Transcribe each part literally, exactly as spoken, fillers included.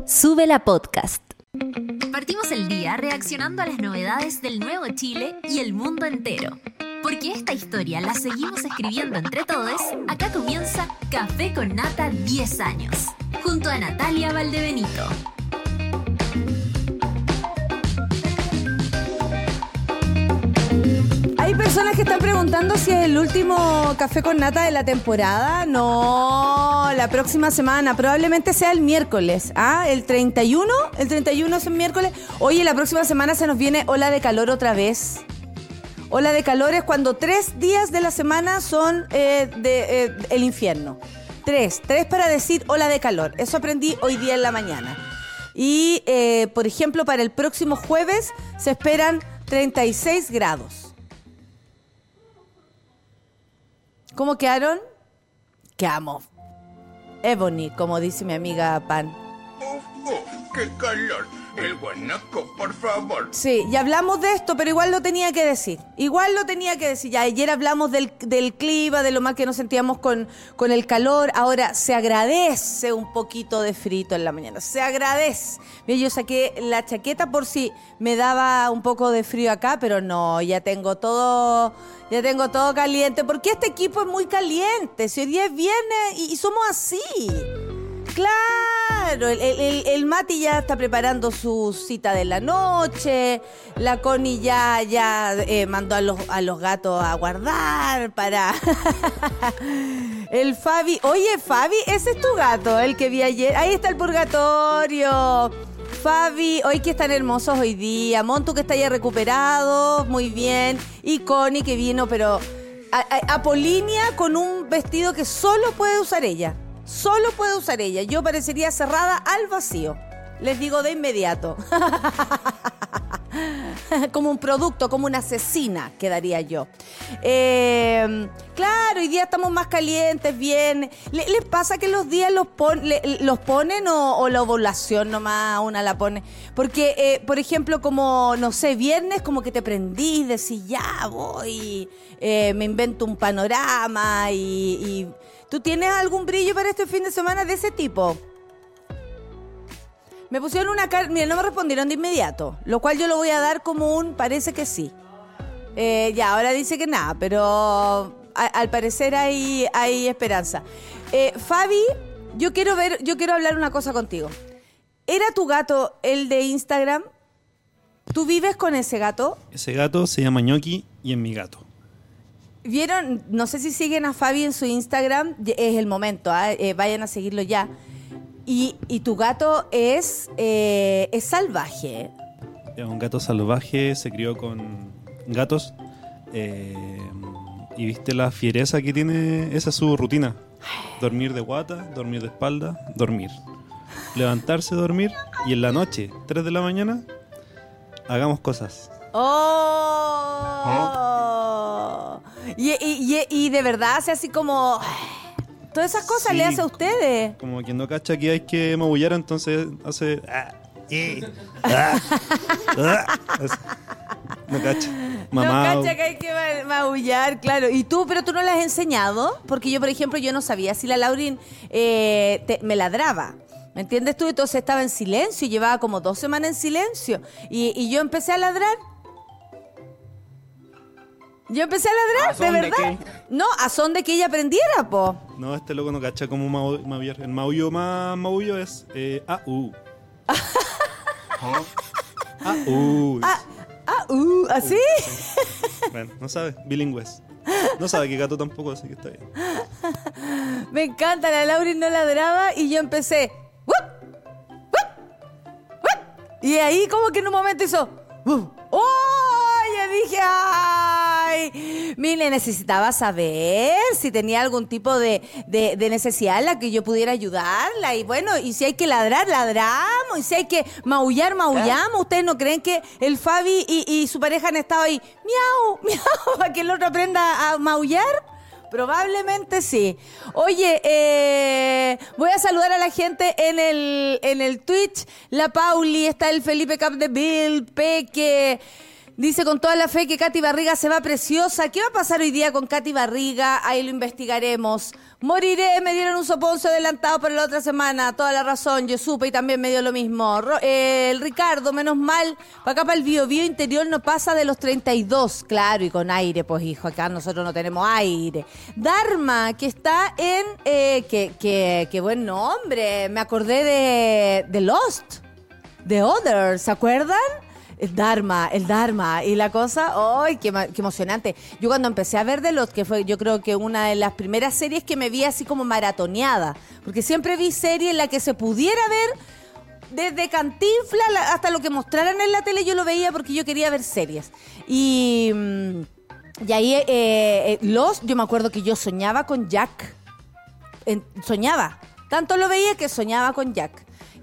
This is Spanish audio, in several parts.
Sube la podcast. Partimos el día reaccionando a las novedades del nuevo Chile y el mundo entero. Porque esta historia la seguimos escribiendo entre todos, acá comienza Café con Nata diez años, junto a Natalia Valdebenito. Hay personas que están preguntando si es el último Café con Nata de la temporada. No, la próxima semana, probablemente sea el miércoles. ¿Ah? ¿El treinta y uno? ¿El treinta y uno es el miércoles? Oye, la próxima semana se nos viene ola de calor otra vez. Ola de calor es cuando tres días de la semana son eh, de, eh, el infierno. Tres, tres para decir ola de calor. Eso aprendí hoy día en la mañana. Y, eh, por ejemplo, para el próximo jueves se esperan treinta y seis grados. ¿Cómo quedaron? Quedamos Ebony, como dice mi amiga Pan. Uf, uf, qué calor. El guanaco, por favor. Sí, ya hablamos de esto, pero igual lo tenía que decir. Igual lo tenía que decir. Ya ayer hablamos del, del clima, de lo mal que nos sentíamos con, con el calor. Ahora se agradece un poquito de frito en la mañana. Se agradece. Mira, yo saqué la chaqueta por si me daba un poco de frío acá, pero no, ya tengo todo, ya tengo todo caliente. Porque este equipo es muy caliente. Si hoy día es viernes y, y somos así. Claro, el, el, el Mati ya está preparando su cita de la noche, la Connie ya, ya eh, mandó a los, a los gatos a guardar para... El Fabi, oye Fabi, ese es tu gato, el que vi ayer, ahí está el purgatorio. Fabi, hoy que están hermosos hoy día, Montu que está ya recuperado, muy bien, y Connie que vino, pero a, a, Apolínea con un vestido que solo puede usar ella. Solo puede usar ella. Yo parecería cerrada al vacío. Les digo de inmediato. Como un producto, como una asesina quedaría yo. Eh, claro, hoy día estamos más calientes, bien. ¿Les, les pasa que los días los, pon, le, los ponen o, o la ovulación nomás una la pone? Porque, eh, por ejemplo, como, no sé, viernes como que te prendís, decís, ya voy, eh, me invento un panorama y... y ¿tú tienes algún brillo para este fin de semana de ese tipo? Me pusieron una carta, mira, no me respondieron de inmediato, lo cual yo lo voy a dar como un parece que sí. Eh, ya, ahora dice que nada, pero a, al parecer hay, hay esperanza. Eh, Fabi, yo quiero ver, yo quiero hablar una cosa contigo. ¿Era tu gato el de Instagram? ¿Tú vives con ese gato? Ese gato se llama Ñoqui y es mi gato. ¿Vieron? No sé si siguen a Fabi en su Instagram. Es el momento, ¿eh? Eh, vayan a seguirlo ya. Y, y tu gato es, eh, es salvaje. Es un gato salvaje, se crió con gatos. Eh, y viste la fiereza que tiene, esa es su rutina. Dormir de guata, dormir de espalda, dormir. Levantarse, dormir. Y en la noche, tres de la mañana, hagamos cosas. ¡Oh! ¿Oh? Y, y, y, y de verdad hace así como... Todas esas cosas sí, le hace a ustedes. Como quien no cacha que hay que maullar, entonces hace... Ah, eh, ah, ah, no cacha. Mamá. No cacha que hay que maullar, claro. ¿Y tú? ¿Pero tú no le has enseñado? Porque yo, por ejemplo, yo no sabía si la Laurin eh, te, me ladraba. ¿Me entiendes tú? Entonces estaba en silencio y llevaba como dos semanas en silencio. Y, y yo empecé a ladrar. Yo empecé a ladrar, ¿de verdad? De no, a son de que ella aprendiera, po. No, este loco no cacha como maullar. El maullo más maullo es eh, ah, uh. ah, uh. Ah, ah, uh, ¿así? Uh, sí. Bueno, no sabe, bilingües. No sabe que gato tampoco, así que está bien. Me encanta, la Laurin no ladraba y yo empecé. ¡Wup! ¡Wup! ¡Wup! Y ahí como que en un momento hizo. ¡Uh! ¡Oh! Ya dije, ¡ay! Mire, necesitaba saber si tenía algún tipo de, de, de necesidad en la que yo pudiera ayudarla. Y bueno, y si hay que ladrar, ladramos. Y si hay que maullar, maullamos. ¿Ustedes no creen que el Fabi y, y su pareja han estado ahí? ¡Miau! ¡Miau! ¿Para que el otro aprenda a maullar? Probablemente sí. Oye, eh, voy a saludar a la gente en el, en el Twitch. La Pauli, está el Felipe Capdeville, Peque... Dice con toda la fe que Katy Barriga se va preciosa. ¿Qué va a pasar hoy día con Katy Barriga? Ahí lo investigaremos. Moriré, me dieron un soponcio adelantado para la otra semana. Toda la razón, yo supe y también me dio lo mismo. Ro- eh, el Ricardo, menos mal, para acá para el Bio Bio interior no pasa de los treinta y dos. Claro, y con aire, pues hijo, acá nosotros no tenemos aire. Dharma, que está en... Eh, que, que, que buen nombre, me acordé de, de Lost, de Others, ¿se acuerdan? El Dharma, el Dharma. Y la cosa, ¡ay, qué, qué emocionante! Yo cuando empecé a ver The Lost, que fue yo creo que una de las primeras series que me vi así como maratoneada, porque siempre vi series en la que se pudiera ver desde Cantinflas hasta lo que mostraran en la tele, yo lo veía porque yo quería ver series. Y, y ahí, eh, eh, Lost, yo me acuerdo que yo soñaba con Jack. En, soñaba. Tanto lo veía que soñaba con Jack.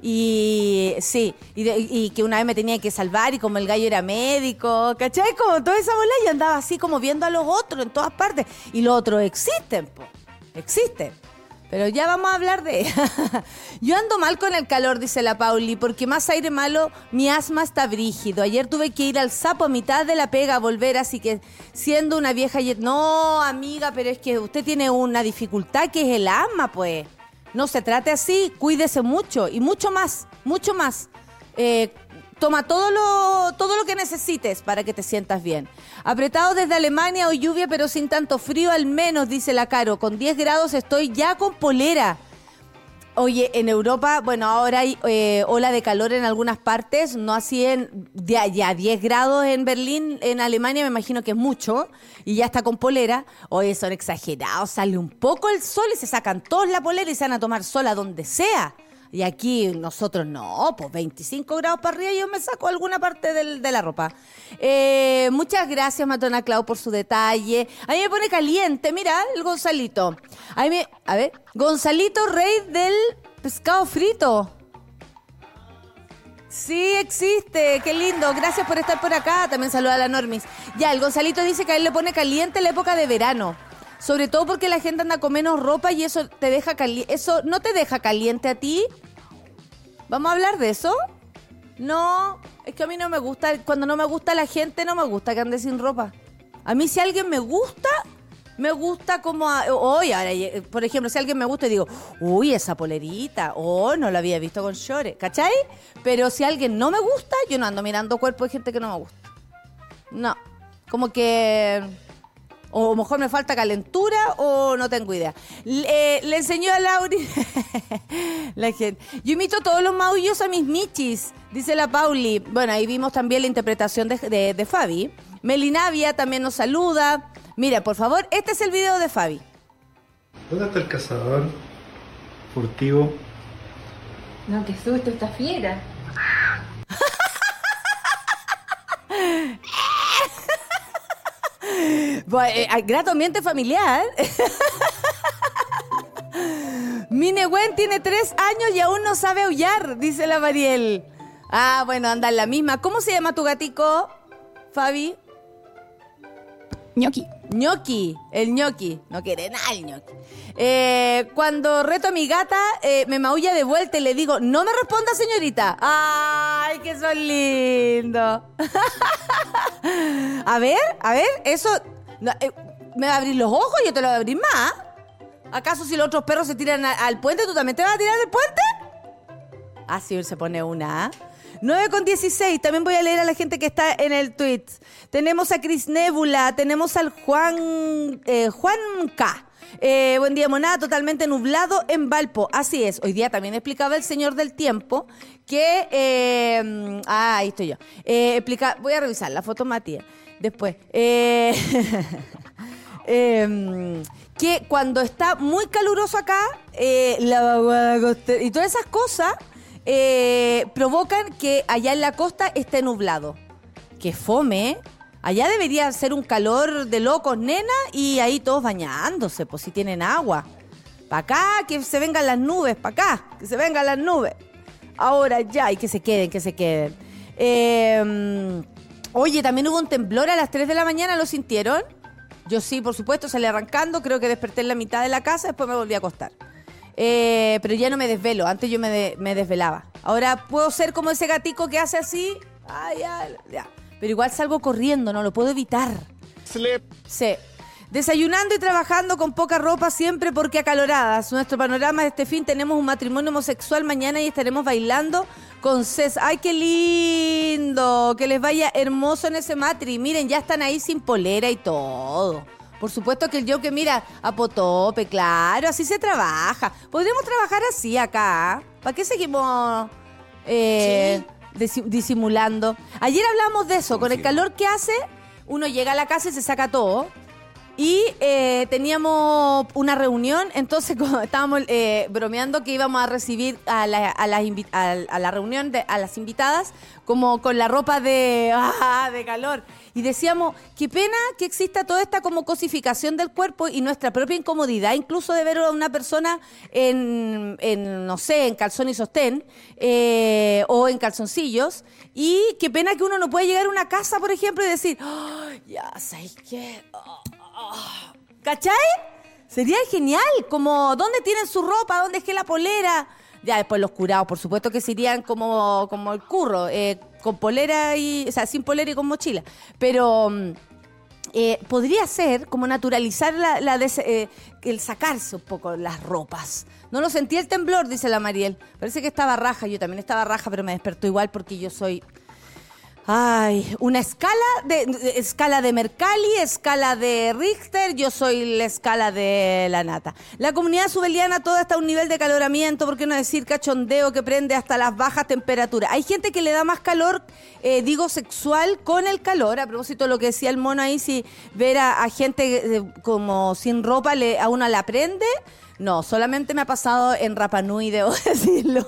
Y sí, y, de, y que una vez me tenía que salvar y como el gallo era médico, ¿cachai? Como toda esa bola y andaba así como viendo a los otros en todas partes. Y los otros existen, po, existen. Pero ya vamos a hablar de Yo ando mal con el calor, dice la Pauli, porque más aire malo, mi asma está brígido. Ayer tuve que ir al sapo a mitad de la pega a volver, así que siendo una vieja... No, amiga, pero es que usted tiene una dificultad que es el asma, pues. No se trate así, cuídese mucho y mucho más, mucho más. Eh, toma todo lo, todo lo que necesites para que te sientas bien. Apretado desde Alemania, hoy lluvia pero sin tanto frío al menos, dice la Caro. Con diez grados estoy ya con polera. Oye, en Europa, bueno, ahora hay eh, ola de calor en algunas partes, no así en, ya, ya diez grados en Berlín, en Alemania me imagino que es mucho, y ya está con polera. Oye, son exagerados, sale un poco el sol y se sacan todos la polera y se van a tomar sol a donde sea. Y aquí nosotros no, pues veinticinco grados para arriba y yo me saco alguna parte del, de la ropa. Eh, muchas gracias, Matona Clau, por su detalle. A mí me pone caliente, mira, el Gonzalito. A, mí me, a ver, Gonzalito, rey del pescado frito. Sí, existe, qué lindo. Gracias por estar por acá. También saluda a la Normis. Ya, el Gonzalito dice que a él le pone caliente la época de verano. Sobre todo porque la gente anda con menos ropa y eso te deja cali- eso no te deja caliente a ti. ¿Vamos a hablar de eso? No, es que a mí no me gusta, cuando no me gusta la gente, no me gusta que ande sin ropa. A mí si alguien me gusta, me gusta como... Hoy, ahora, por ejemplo, si alguien me gusta y digo, uy, esa polerita, oh, no la había visto con shorts, ¿cachai? Pero si alguien no me gusta, yo no ando mirando cuerpo de gente que no me gusta. No, como que... O a lo mejor me falta calentura o no tengo idea. Le, le enseñó a Lauri la gente. Yo imito todos los maullos a mis michis, dice la Pauli. Bueno, ahí vimos también la interpretación de, de, de Fabi. Melinavia también nos saluda. Mira, por favor, este es el video de Fabi. ¿Dónde está el cazador furtivo? No, qué susto, esta fiera. Bueno, eh, grato ambiente familiar. Mi Nehuen tiene tres años y aún no sabe aullar, dice la Mariel. Ah, bueno, anda en la misma. ¿Cómo se llama tu gatico, Fabi? Ñoqui. Ñoqui, el ñoqui. No quiere nada el ñoqui. Eh, cuando reto a mi gata, eh, me maulla de vuelta y le digo, no me responda, señorita. ¡Ay, que son lindos! A ver, a ver, eso... no, eh, ¿me va a abrir los ojos? Yo te lo voy a abrir más. ¿Acaso si los otros perros se tiran a, al puente, tú también te vas a tirar del puente? Así ah, se pone una... nueve con dieciséis, también voy a leer a la gente que está en el tweet. Tenemos a Cris Nébula, tenemos al Juan eh, Juan K. Eh, buen día, monada, totalmente nublado en Valpo. Así es, hoy día también explicaba el señor del tiempo que... Eh, ah, ahí estoy yo. Eh, explica, voy a revisar la foto, Matías, después. Eh, eh, que cuando está muy caluroso acá, eh, la vaguada costera y todas esas cosas... Eh, provocan que allá en la costa esté nublado. Que fome. Allá debería ser un calor de locos, nena, y ahí todos bañándose, pues si tienen agua. Para acá, que se vengan las nubes, para acá, que se vengan las nubes. Ahora ya, y que se queden, que se queden. Eh, oye, también hubo un temblor a las tres de la mañana, ¿lo sintieron? Yo sí, por supuesto, salí arrancando, creo que desperté en la mitad de la casa, después me volví a acostar. Eh, pero ya no me desvelo. Antes yo me, de, me desvelaba. Ahora puedo ser como ese gatico que hace así. Ay, ya, ya. pero igual salgo corriendo, no lo puedo evitar. Slip. Sí. Desayunando y trabajando con poca ropa siempre porque acaloradas. Nuestro panorama de este fin, tenemos un matrimonio homosexual mañana y estaremos bailando con Cés. ¡Ay, qué lindo! Que les vaya hermoso en ese matri. Miren, ya están ahí sin polera y todo. Por supuesto que el yo que mira a potope, claro, así se trabaja. Podríamos trabajar así acá. ¿Para qué seguimos eh, sí. disi- disimulando? Ayer hablamos de eso, con el calor que hace, uno llega a la casa y se saca todo. Y eh, teníamos una reunión, entonces estábamos eh, bromeando que íbamos a recibir a la, a las invi- a, a la reunión de, a las invitadas como con la ropa de, ah, de calor. Y decíamos, qué pena que exista toda esta como cosificación del cuerpo y nuestra propia incomodidad, incluso de ver a una persona en, en no sé, en calzón y sostén eh, o en calzoncillos. Y qué pena que uno no puede llegar a una casa, por ejemplo, y decir, oh, ya, ¿sabes qué? Oh. ¿Cachai? Sería genial, como ¿dónde tienen su ropa? ¿Dónde es que la polera? Ya, después los curados, por supuesto que se irían como, como el curro, eh, con polera y, o sea, sin polera y con mochila. Pero eh, podría ser como naturalizar la, la des, eh, el sacarse un poco las ropas. No lo sentí el temblor, dice la Mariel. Parece que estaba raja, yo también estaba raja, pero me despertó igual porque yo soy... Ay, una escala de, de escala de Mercalli, escala de Richter, yo soy la escala de la nata. La comunidad subeliana toda está a un nivel de caloramiento, por qué no decir cachondeo, que prende hasta las bajas temperaturas. Hay gente que le da más calor, eh, digo sexual, con el calor. A propósito de lo que decía el mono ahí, si ver a, a gente eh, como sin ropa le, a una la prende. No, solamente me ha pasado en Rapa Nui, debo decirlo.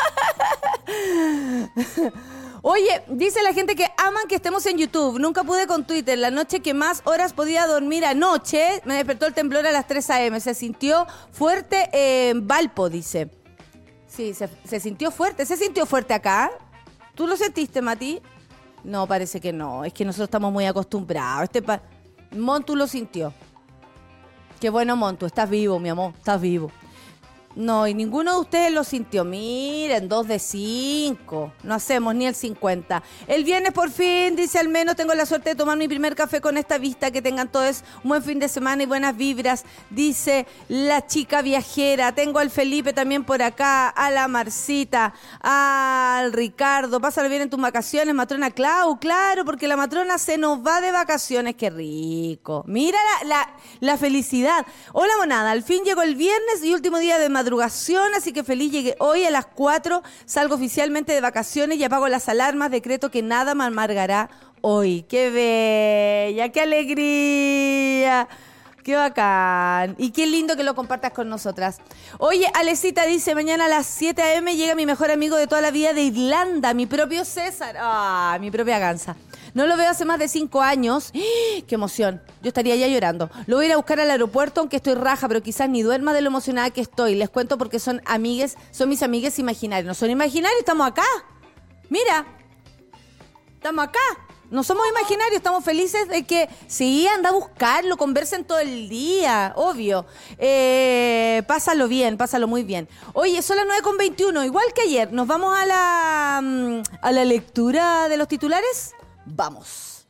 Oye, dice la gente que aman que estemos en YouTube. Nunca pude con Twitter. La noche que más horas podía dormir anoche, me despertó el temblor a las tres a.m. Se sintió fuerte en Valpo, dice. Sí, se, se sintió fuerte. ¿Se sintió fuerte acá? ¿Tú lo sentiste, Mati? No, parece que no. Es que nosotros estamos muy acostumbrados. Este pa- Montu lo sintió. Qué bueno, Montu. Estás vivo, mi amor. Estás vivo. No, y ninguno de ustedes lo sintió. Miren, dos de cinco. No hacemos ni el cincuenta. El viernes por fin, dice, al menos tengo la suerte de tomar mi primer café con esta vista. Que tengan todos un buen fin de semana y buenas vibras. Dice la chica viajera. Tengo al Felipe también por acá, a la Marcita, al Ricardo. Pásalo bien en tus vacaciones, matrona Clau. Claro, porque la matrona se nos va de vacaciones. Qué rico. Mira la, la, la felicidad. Hola, monada. Al fin llegó el viernes y último día de madrugación, así que feliz llegué hoy a las cuatro, salgo oficialmente de vacaciones y apago las alarmas, decreto que nada me amargará hoy. ¡Qué bella! ¡Qué alegría! ¡Qué bacán! Y qué lindo que lo compartas con nosotras. Oye, Alecita dice, mañana a las siete a.m. llega mi mejor amigo de toda la vida de Irlanda, mi propio César. ¡Ah! Mi propia gansa. No lo veo hace más de cinco años. ¡Ah! ¡Qué emoción! Yo estaría ya llorando. Lo voy a ir a buscar al aeropuerto, aunque estoy raja, pero quizás ni duerma de lo emocionada que estoy. Les cuento porque son amigues, son mis amigues imaginarios. No son imaginarios, estamos acá. Mira, estamos acá. No somos imaginarios, estamos felices de que sí, anda a buscarlo, conversen todo el día, obvio. Eh, pásalo bien, pásalo muy bien. Oye, son las nueve con veintiuno, igual que ayer. ¿Nos vamos a la, a la lectura de los titulares? Vamos.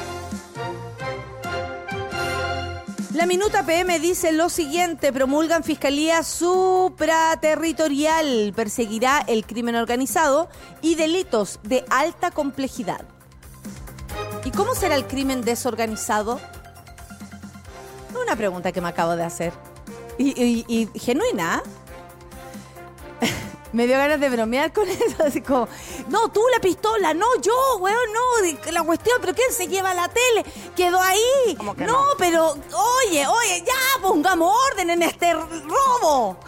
La Minuta P M dice lo siguiente: promulgan Fiscalía Supraterritorial, perseguirá el crimen organizado y delitos de alta complejidad. ¿Y cómo será el crimen desorganizado? Una pregunta que me acabo de hacer. Y, y, y genuina. Me dio ganas de bromear con eso, así como, no, tú la pistola, no, yo, weón, no, la cuestión, pero ¿quién se lleva la tele? Quedó ahí. No, no, pero, oye, oye, ya, pongamos orden en este robo.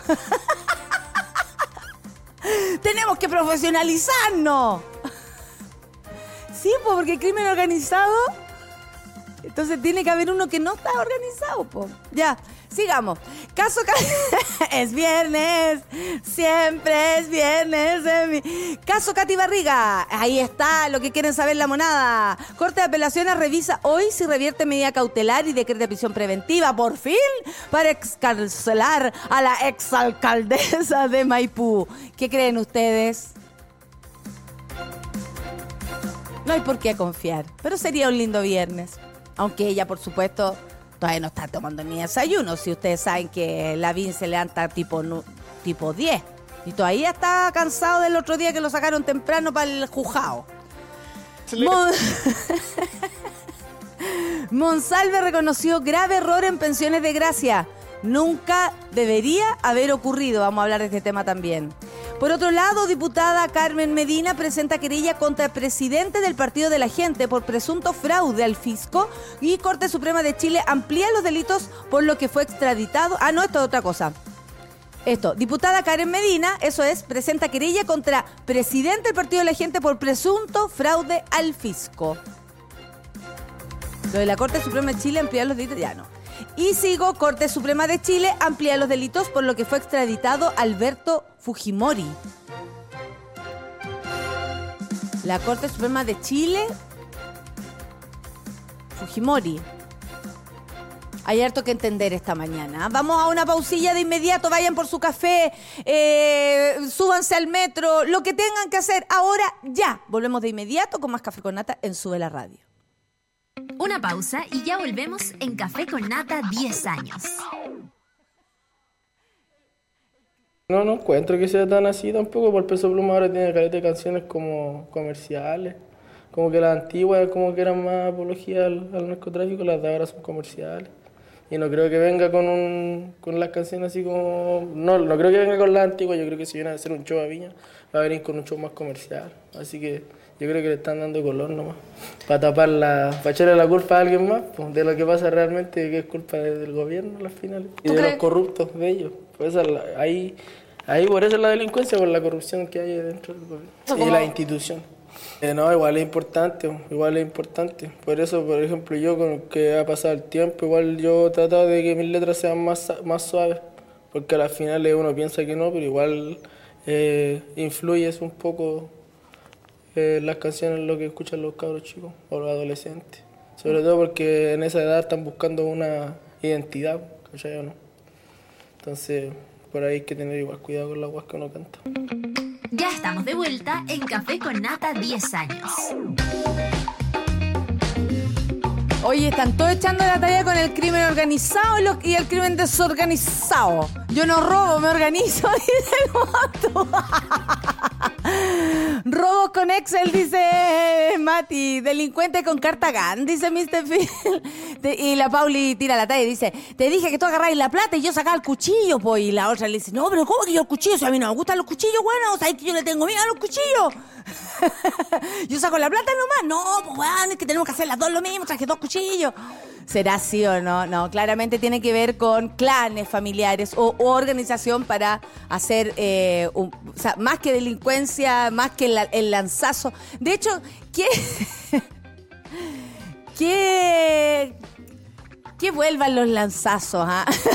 Tenemos que profesionalizarnos. Sí, pues, porque el crimen organizado, entonces tiene que haber uno que no está organizado, pues. Ya, sigamos. Caso es viernes, siempre es viernes. Eh. Caso Katy Barriga, ahí está lo que quieren saber la monada. Corte de Apelaciones revisa hoy si revierte medida cautelar y decreta prisión preventiva, por fin, para excarcelar a la exalcaldesa de Maipú. ¿Qué creen ustedes? No hay por qué confiar, pero sería un lindo viernes. Aunque ella, por supuesto, todavía no está tomando ni desayuno. Si ustedes saben que la Vin se levanta tipo, tipo diez. Y todavía está cansado del otro día que lo sacaron temprano para el juzgado. Mon... Monsalve reconoció grave error en pensiones de gracia. Nunca debería haber ocurrido. Vamos a hablar de este tema también. Por otro lado, diputada Carmen Medina presenta querella contra el presidente del Partido de la Gente por presunto fraude al fisco y Corte Suprema de Chile amplía los delitos por lo que fue extraditado. Ah, no, esto es otra cosa. Esto, diputada Karen Medina, eso es, presenta querella contra presidente del Partido de la Gente por presunto fraude al fisco. Lo de la Corte Suprema de Chile amplía los delitos, ya no. Y sigo, Corte Suprema de Chile amplía los delitos por lo que fue extraditado Alberto Fujimori. La Corte Suprema de Chile, Fujimori. Hay harto que entender esta mañana. Vamos a una pausilla de inmediato. Vayan por su café, eh, súbanse al metro, lo que tengan que hacer ahora, ya. Volvemos de inmediato con más Café con Nata en Sube la Radio. Una pausa y ya volvemos en Café con Nata diez años. No, no encuentro que sea tan así tampoco, porque Peso Pluma ahora tiene caleta de canciones como comerciales. Como que las antiguas como que eran más apología al, al narcotráfico, las de ahora son comerciales. Y no creo que venga con un con las canciones así como... No, no creo que venga con las antiguas, yo creo que si viene a hacer un show a Viña, va a venir con un show más comercial. Así que yo creo que le están dando color nomás. Para tapar la... para echarle la culpa a alguien más, pues, de lo que pasa realmente, que es culpa de, del gobierno al final. Y de crees? Los corruptos de ellos. Pues esa, ahí, ahí por eso es la delincuencia, por la corrupción que hay dentro del gobierno. Y ¿cómo? La institución. Eh, no, igual es importante, igual es importante. Por eso, por ejemplo, yo con que ha pasado el tiempo, igual yo he tratado de que mis letras sean más, más suaves, porque al final uno piensa que no, pero igual eh, influye un poco eh, las canciones, lo que escuchan los cabros chicos o los adolescentes. Sobre todo porque en esa edad están buscando una identidad, ¿cachai o no? Entonces, por ahí hay que tener igual cuidado con las guas que uno canta. Ya estamos de vuelta en Café con Nata diez años. Oye, están todos echando la talla con el crimen organizado y, lo, y el crimen desorganizado. Yo no robo, me organizo, dice el voto. Robos con Excel, dice Mati. Delincuente con carta GAN, dice mister Phil. Y la Pauli tira la talla y dice, te dije que tú agarráis la plata y yo sacaba el cuchillo, pues. Y la otra le dice, no, pero ¿cómo que yo el cuchillo? O sea, a mí no me gustan los cuchillos, bueno, o sea, es que yo le tengo miedo a los cuchillos. Yo saco la plata nomás. No, pues bueno, es que tenemos que hacer las dos lo mismo, traje dos cuchillos. ¿Será así o no? No, claramente tiene que ver con clanes familiares o, o organización para hacer, eh, un, o sea, más que delincuencia, más que el, el lanzazo. De hecho, ¿qué? ¿Qué? Que vuelvan los lanzazos, ¿ah? ¿eh?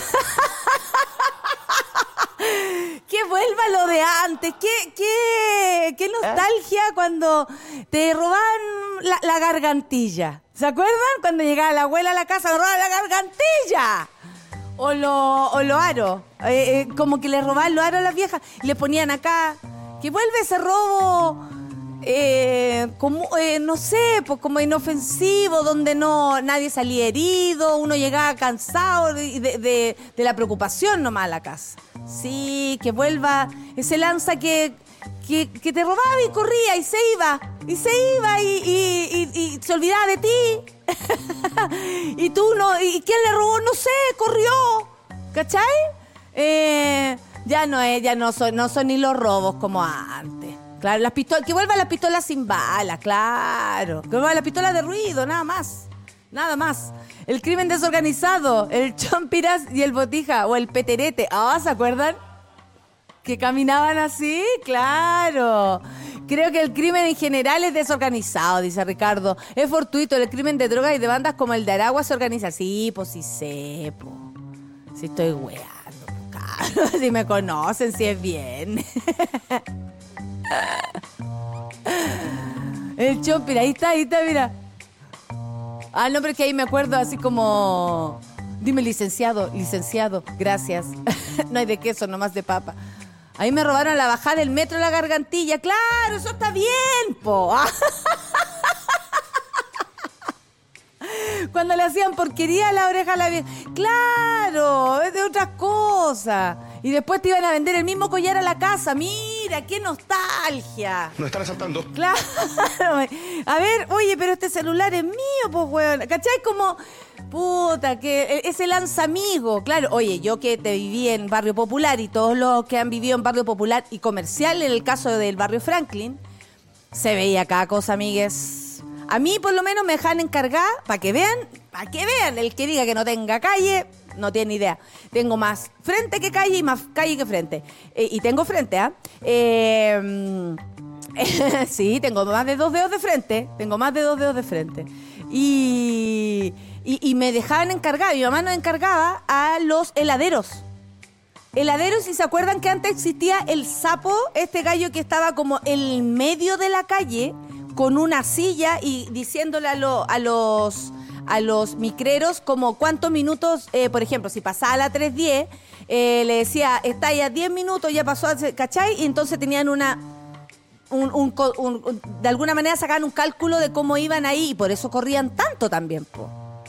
Que vuelva lo de antes. Qué, qué, qué nostalgia cuando te robaban la, la gargantilla. ¿Se acuerdan? Cuando llegaba la abuela a la casa, me robaban la gargantilla. O lo, o lo aro. Eh, eh, como que le robaban los aros a las viejas y le ponían acá. Que vuelve ese robo, eh, como, eh, no sé, pues como inofensivo, donde no nadie salía herido, uno llegaba cansado de, de, de, de la preocupación nomás a la casa. Sí, que vuelva ese lanza que, que, que te robaba y corría y se iba, y se iba y, y, y, y se olvidaba de ti. Y tú no, y quién le robó, no sé, corrió, ¿cachai? Eh, ya no es, ya no son, no son ni los robos como antes. Claro, las pistolas, que vuelvan las pistolas sin balas, claro. Que vuelvan las pistolas de ruido, nada más. Nada más. El crimen desorganizado, el chompiras y el botija, o el peterete. Ah, ¿se acuerdan? Que caminaban así, claro. Creo que el crimen en general es desorganizado, dice Ricardo. Es fortuito, el crimen de drogas y de bandas como el de Aragua se organiza. Sí, pues sí sé, pues. Sí estoy weando, claro. Si me conocen, si es bien. El chompiras, ahí está, ahí está, mira. Ah, no, pero es que ahí me acuerdo así como... Dime licenciado, licenciado, gracias. No hay de queso, nomás de papa. Ahí me robaron la bajada del metro de la gargantilla. Claro, eso está bien, po. Cuando le hacían porquería a la oreja a la vieja. Claro, es de otras cosas. Y después te iban a vender el mismo collar a la casa. Mira, qué nostalgia. Nos están asaltando. Claro. A ver, oye, pero este celular es mío, pues, weón. ¿Cachai? Como, puta, que es el lanzamigo. Claro, oye, yo que te viví en Barrio Popular y todos los que han vivido en Barrio Popular y Comercial, en el caso del Barrio Franklin, se veía cada cosa, amigues. A mí, por lo menos, me dejan encargar para que vean, para que vean. El que diga que no tenga calle, no tiene idea. Tengo más frente que calle y más calle que frente. Eh, y tengo frente, ¿ah? ¿eh? Eh, sí, tengo más de dos dedos de frente. Tengo más de dos dedos de frente. Y, y, y me dejaban encargar. Mi mamá nos encargaba a los heladeros. Heladeros, y se acuerdan que antes existía el sapo, este gallo que estaba como en medio de la calle con una silla y diciéndole a, lo, a los a los micreros como cuántos minutos, eh, por ejemplo, si pasaba a la tres diez, eh, le decía, está ya diez minutos, ya pasó, ¿cachai? Y entonces tenían una, un, un, un, un, de alguna manera sacaban un cálculo de cómo iban ahí y por eso corrían tanto también, po.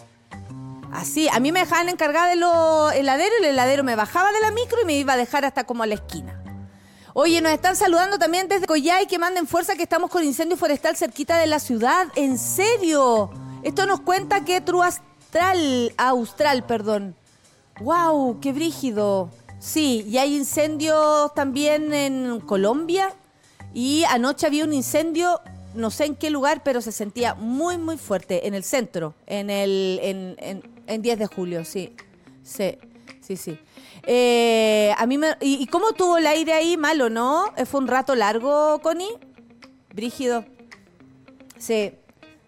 Así, a mí me dejaban encargada de los heladeros y el heladero me bajaba de la micro y me iba a dejar hasta como a la esquina. Oye, nos están saludando también desde Coyhai, que manden fuerza que estamos con incendio forestal cerquita de la ciudad. ¿En serio? Esto nos cuenta que Truastral, Austral, perdón. ¡Wow! ¡Qué brígido! Sí, y hay incendios también en Colombia y anoche había un incendio, no sé en qué lugar, pero se sentía muy, muy fuerte en el centro, en el en, en, en diez de julio, sí. Sí, sí, sí. Eh, a mí me, ¿y, ¿Y cómo tuvo el aire ahí? Malo, ¿no? ¿Fue un rato largo, Connie? Brígido. Sí.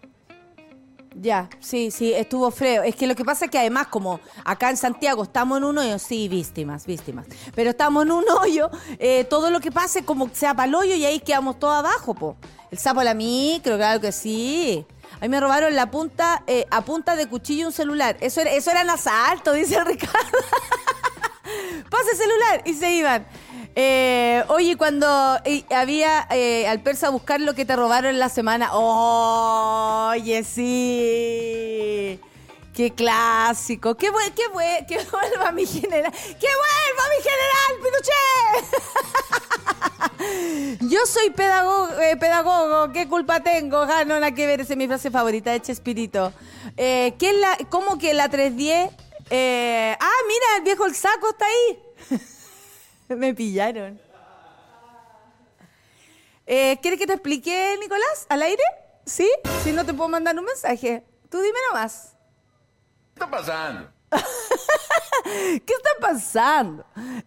Ya, sí, sí, estuvo feo. Es que lo que pasa es que además, como acá en Santiago estamos en un hoyo, sí, víctimas, víctimas. Pero estamos en un hoyo, eh, todo lo que pase como sea para el hoyo y ahí quedamos todos abajo, po. El sapo a la micro, claro que sí. A mí me robaron la punta, eh, a punta de cuchillo un celular. Eso era, eso eran asaltos, dice el Ricardo. Pase celular y se iban. Eh, oye, cuando eh, había eh, al persa a buscar lo que te robaron en la semana. Oh, oye, sí. Qué clásico. Qué buen, qué buen, que vuelva mi general. ¡Que vuelva mi general, Pinochet! Yo soy pedagogo, eh, pedagogo. ¿Qué culpa tengo? Ah, no, nada que ver. Esa es mi frase favorita de Chespirito. Eh, ¿qué es la, ¿Cómo que la tres diez? Eh, ah, mira, el viejo el saco está ahí. Me pillaron. Eh, ¿Quieres que te explique, Nicolás, al aire? ¿Sí? Si no te puedo mandar un mensaje. Tú dime nomás. ¿Qué está pasando? ¿Qué está pasando?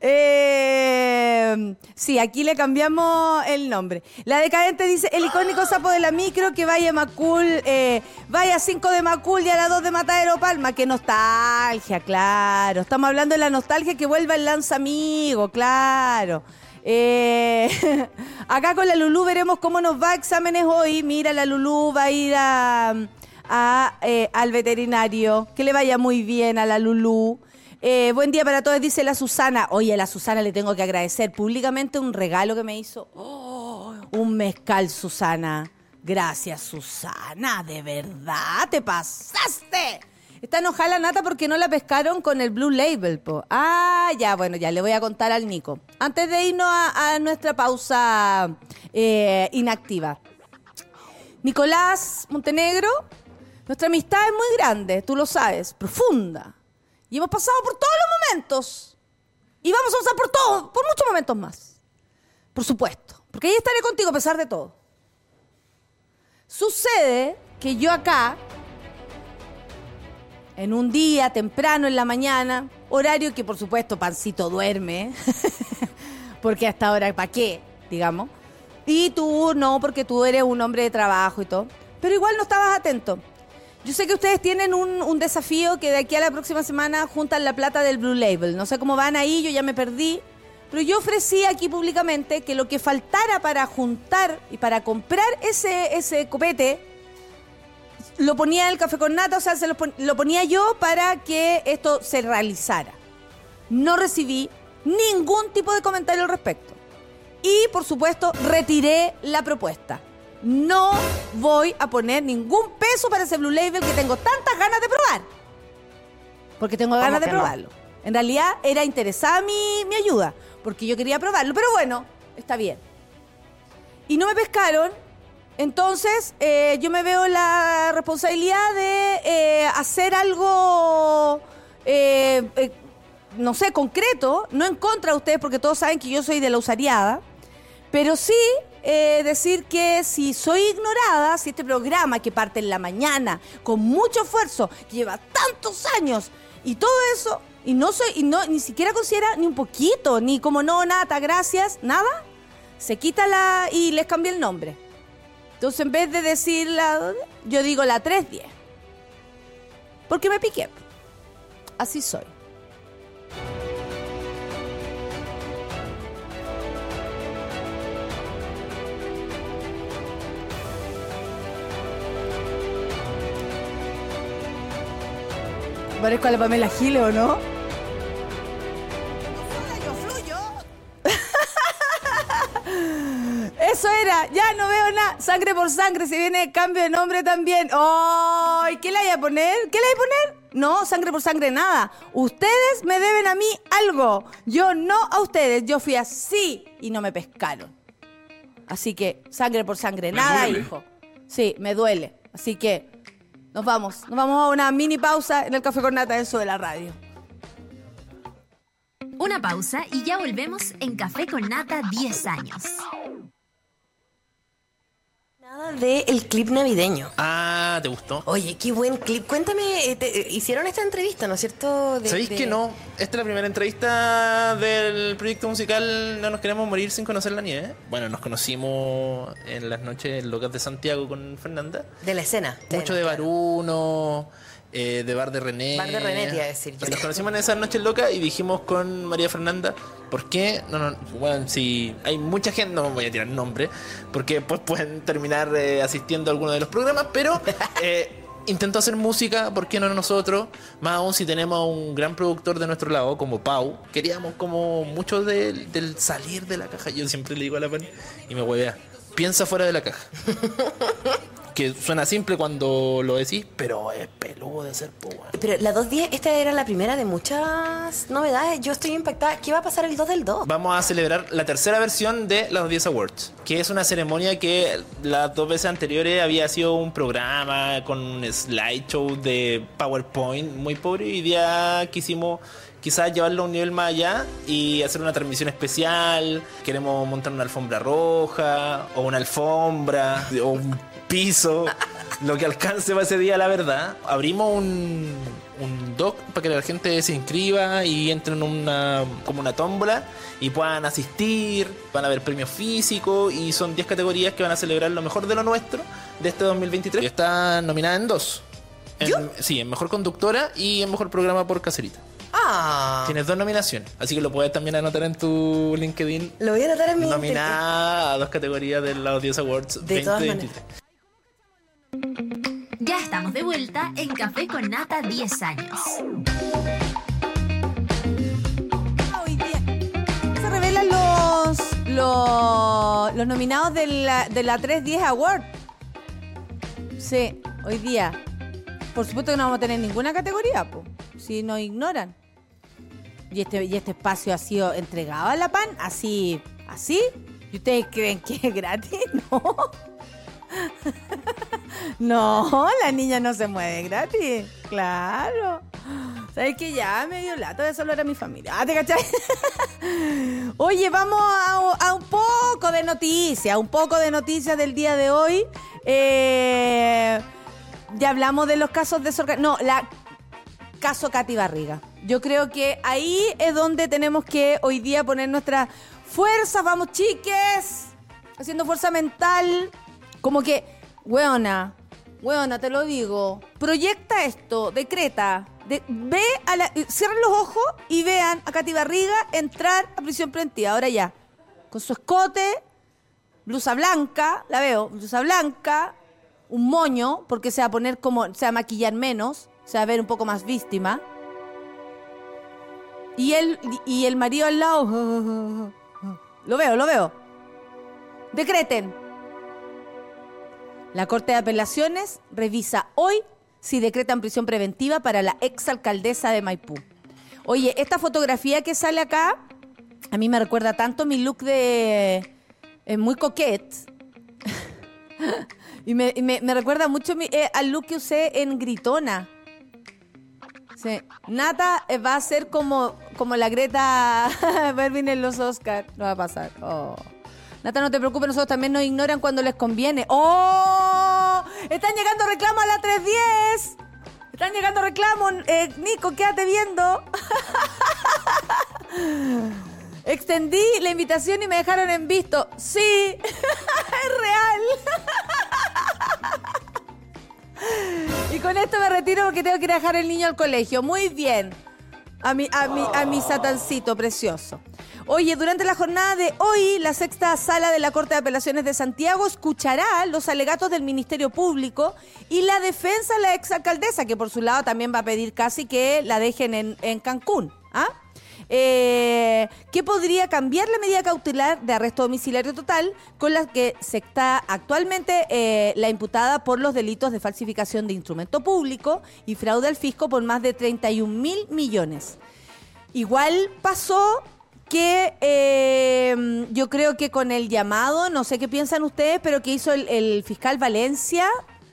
Eh, sí, aquí le cambiamos el nombre. La decadente dice, el icónico sapo de la micro que vaya a Macul, eh, vaya a cinco de Macul y a la dos de Matadero Palma. Qué nostalgia, claro. Estamos hablando de la nostalgia que vuelva el lanzamigo, claro. Eh, acá con la Lulú veremos cómo nos va a exámenes hoy. Mira, la Lulú va a ir a... A, eh, al veterinario, que le vaya muy bien a la Lulú. Eh, buen día para todos, dice la Susana. Oye, a la Susana le tengo que agradecer públicamente un regalo que me hizo. Oh, un mezcal, Susana. Gracias, Susana, de verdad, te pasaste. Está enojada la Nata porque no la pescaron con el Blue Label, po. Ah, ya, bueno, ya le voy a contar al Nico. Antes de irnos a, a nuestra pausa eh, inactiva. Nicolás Montenegro, nuestra amistad es muy grande, tú lo sabes, profunda. Y hemos pasado por todos los momentos. Y vamos a pasar por todos, por muchos momentos más. Por supuesto. Porque ahí estaré contigo a pesar de todo. Sucede que yo acá, en un día temprano en la mañana, horario que por supuesto Pancito duerme, porque hasta ahora, ¿para qué? Digamos. Y tú no, porque tú eres un hombre de trabajo y todo. Pero igual no estabas atento. Yo sé que ustedes tienen un, un desafío que de aquí a la próxima semana juntan la plata del Blue Label. No sé cómo van ahí, yo ya me perdí. Pero yo ofrecí aquí públicamente que lo que faltara para juntar y para comprar ese, ese copete, lo ponía en el café con nata, o sea, se lo, pon, lo ponía yo para que esto se realizara. No recibí ningún tipo de comentario al respecto. Y, por supuesto, retiré la propuesta. no voy a poner ningún peso para ese Blue Label que tengo tantas ganas de probar. Porque tengo ganas de que no? probarlo. En realidad era interesada mi, mi ayuda, porque yo quería probarlo. Pero bueno, está bien. Y no me pescaron. Entonces, eh, yo me veo la responsabilidad de eh, hacer algo, eh, eh, no sé, concreto, no en contra de ustedes, porque todos saben que yo soy de la usariada, pero sí eh, decir que si soy ignorada, si este programa que parte en la mañana, con mucho esfuerzo, que lleva tantos años, y todo eso, y no soy, y no, ni siquiera considera ni un poquito, ni como no, Nata, gracias, nada, se quita la, y les cambié el nombre. Entonces, en vez de decir la... Yo digo la tres diez. Porque me piqué. Así soy. ¿Parezco a la Pamela Giles o no? Eso era, ya no veo nada. Sangre por sangre, se viene cambio de nombre también. ¡Ay! ¿Qué le hay a poner? ¿Qué le hay a poner? No, sangre por sangre, nada. Ustedes me deben a mí algo. Yo no a ustedes. Yo fui así y no me pescaron. Así que, sangre por sangre, nada, hijo. Sí, me duele. Así que, nos vamos. Nos vamos a una mini pausa en el Café con Nata, eso de la radio. Una pausa y ya volvemos en Café con Nata diez años. Nada del clip navideño. Ah, ¿te gustó? Oye, qué buen clip. Cuéntame, eh, te- eh, hicieron esta entrevista, ¿no es cierto? De- ¿Sabéis de- que no? Esta es la primera entrevista del proyecto musical No nos queremos morir sin conocer la nieve. Bueno, nos conocimos en las noches locas de Santiago con Fernanda. De la escena. Mucho de Baruno, eh, de Bar de René. Bar de René, te iba a decir yo. Nos conocimos en esas noches locas y dijimos con María Fernanda, ¿por qué? No, no, bueno, si hay mucha gente, no voy a tirar nombre, porque después pueden terminar eh, asistiendo a alguno de los programas, pero eh, intentó hacer música, ¿por qué no nosotros? Más aún si tenemos un gran productor de nuestro lado, como Pau. Queríamos como mucho del, del salir de la caja. Yo siempre le digo a la Pan y me huevea, piensa fuera de la caja. Que suena simple cuando lo decís, pero es peludo de ser, po, weón. Pero la dos diez, esta era la primera de muchas novedades. Yo estoy impactada. ¿Qué va a pasar el dos del dos? Vamos a celebrar la tercera versión de los diez Awards, que es una ceremonia que las dos veces anteriores había sido un programa con un slideshow de PowerPoint muy pobre, y hoy día quisimos quizás llevarlo a un nivel más allá y hacer una transmisión especial. Queremos montar una alfombra roja o una alfombra o un piso, lo que alcance para ese día, la verdad. Abrimos un, un doc para que la gente se inscriba y entre en una como una tómbola y puedan asistir. Van a haber premios físicos y son diez categorías que van a celebrar lo mejor de lo nuestro de este dos mil veintitrés. Y está nominada en dos. En, sí, en Mejor Conductora y en Mejor Programa por Caserita. Ah. Tienes dos nominaciones, así que lo puedes también anotar en tu LinkedIn. Lo voy a anotar en mi Nominada a dos categorías de los diez Awards De todas veinte veintitrés. Ya estamos de vuelta en Café con Nata diez años. Hoy día se revelan los, los, los nominados de la, de la tres diez Award. Sí, hoy día. Por supuesto que no vamos a tener ninguna categoría, po, si nos ignoran. Y este, y este espacio ha sido entregado a la Pan, así, así. ¿Y ustedes creen que es gratis? No. No, la niña no se mueve gratis. Claro. ¿Sabes qué? Ya me dio lata de saludar a mi familia. Ah, ¿te cachai? Oye, vamos a, a un poco de noticias. Un poco de noticias del día de hoy. Eh, ya hablamos de los casos desorganizados. No, la caso Katy Barriga. Yo creo que ahí es donde tenemos que hoy día poner nuestras fuerzas. Vamos, chiques. Haciendo fuerza mental. Como que, weona, weona, te lo digo. Proyecta esto, decreta. De, ve a la, cierren los ojos y vean a Katy Barriga entrar a prisión preventiva. Ahora ya. Con su escote, blusa blanca, la veo, blusa blanca, un moño, porque se va a poner como, se va a maquillar menos, se va a ver un poco más víctima. Y él, y el marido al lado, lo veo, lo veo. Decreten. La Corte de Apelaciones revisa hoy si decretan prisión preventiva para la exalcaldesa de Maipú. Oye, esta fotografía que sale acá, a mí me recuerda tanto mi look de... Eh, muy coquette. y me, y me, me recuerda mucho mi, eh, al look que usé en Gritona. Sí. Nata eh, va a ser como, como la Greta Bervin en los Oscars. No va a pasar. Oh. Nata, no te preocupes, nosotros también nos ignoran cuando les conviene. ¡Oh! Están llegando reclamos a la tres diez. Están llegando reclamos. Eh, Nico, quédate viendo. Extendí la invitación y me dejaron en visto. Sí, es real. Y con esto me retiro porque tengo que ir a dejar el niño al colegio. Muy bien. A mi, a mi, a mi satancito precioso. Oye, durante la jornada de hoy, la sexta sala de la Corte de Apelaciones de Santiago escuchará los alegatos del Ministerio Público y la defensa de la exalcaldesa, que por su lado también va a pedir casi que la dejen en, en Cancún. ¿Ah? Eh, que podría cambiar la medida cautelar de arresto domiciliario total con la que se está actualmente eh, la imputada por los delitos de falsificación de instrumento público y fraude al fisco por más de treinta y un mil millones. Igual pasó que eh, yo creo que con el llamado, no sé qué piensan ustedes, pero que hizo el, el fiscal Valencia,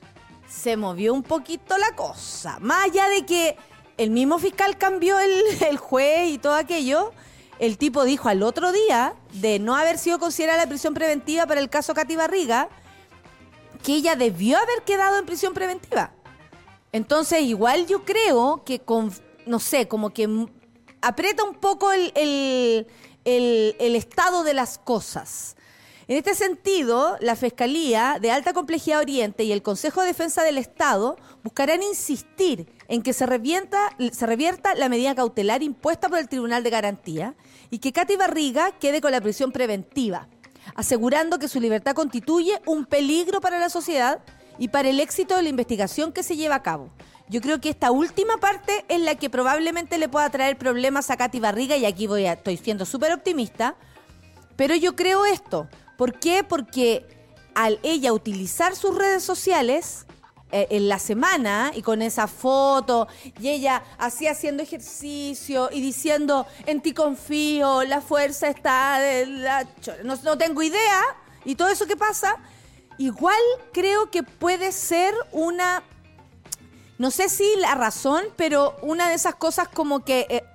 se movió un poquito la cosa. Más allá de que el mismo fiscal cambió el, el juez y todo aquello, el tipo dijo al otro día, de no haber sido considerada la prisión preventiva para el caso Katy Barriga, que ella debió haber quedado en prisión preventiva. Entonces, igual yo creo que, con, no sé, como que aprieta un poco el, el, el, el estado de las cosas. En este sentido, la Fiscalía de Alta Complejidad Oriente y el Consejo de Defensa del Estado buscarán insistir en que se revierta, se revierta la medida cautelar impuesta por el Tribunal de Garantía y que Katy Barriga quede con la prisión preventiva, asegurando que su libertad constituye un peligro para la sociedad y para el éxito de la investigación que se lleva a cabo. Yo creo que esta última parte es la que probablemente le pueda traer problemas a Katy Barriga, y aquí voy a, estoy siendo súper optimista, pero yo creo esto. ¿Por qué? Porque al ella utilizar sus redes sociales eh, en la semana y con esa foto y ella así haciendo ejercicio y diciendo en ti confío, la fuerza está de la ch- no, no tengo idea, y todo eso que pasa, igual creo que puede ser una, no sé si la razón, pero una de esas cosas como que eh,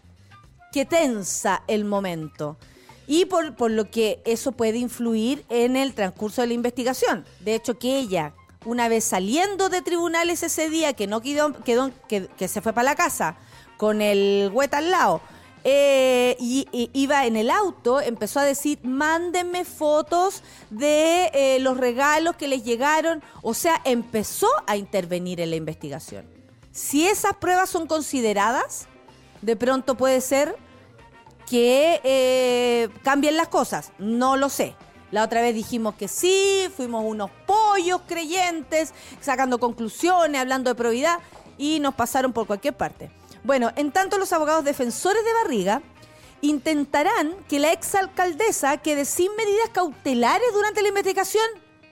que tensa el momento. Y por, por lo que eso puede influir en el transcurso de la investigación. De hecho, que ella, una vez saliendo de tribunales ese día, que no quedó, quedó que, que se fue para la casa con el güeta al lado, eh, y, y iba en el auto, empezó a decir, mándenme fotos de eh, los regalos que les llegaron. O sea, empezó a intervenir en la investigación. Si esas pruebas son consideradas, de pronto puede ser que eh, cambien las cosas, no lo sé. La otra vez dijimos que sí, fuimos unos pollos creyentes, sacando conclusiones, hablando de probidad, y nos pasaron por cualquier parte. Bueno, en tanto, los abogados defensores de Barriga intentarán que la exalcaldesa quede sin medidas cautelares durante la investigación.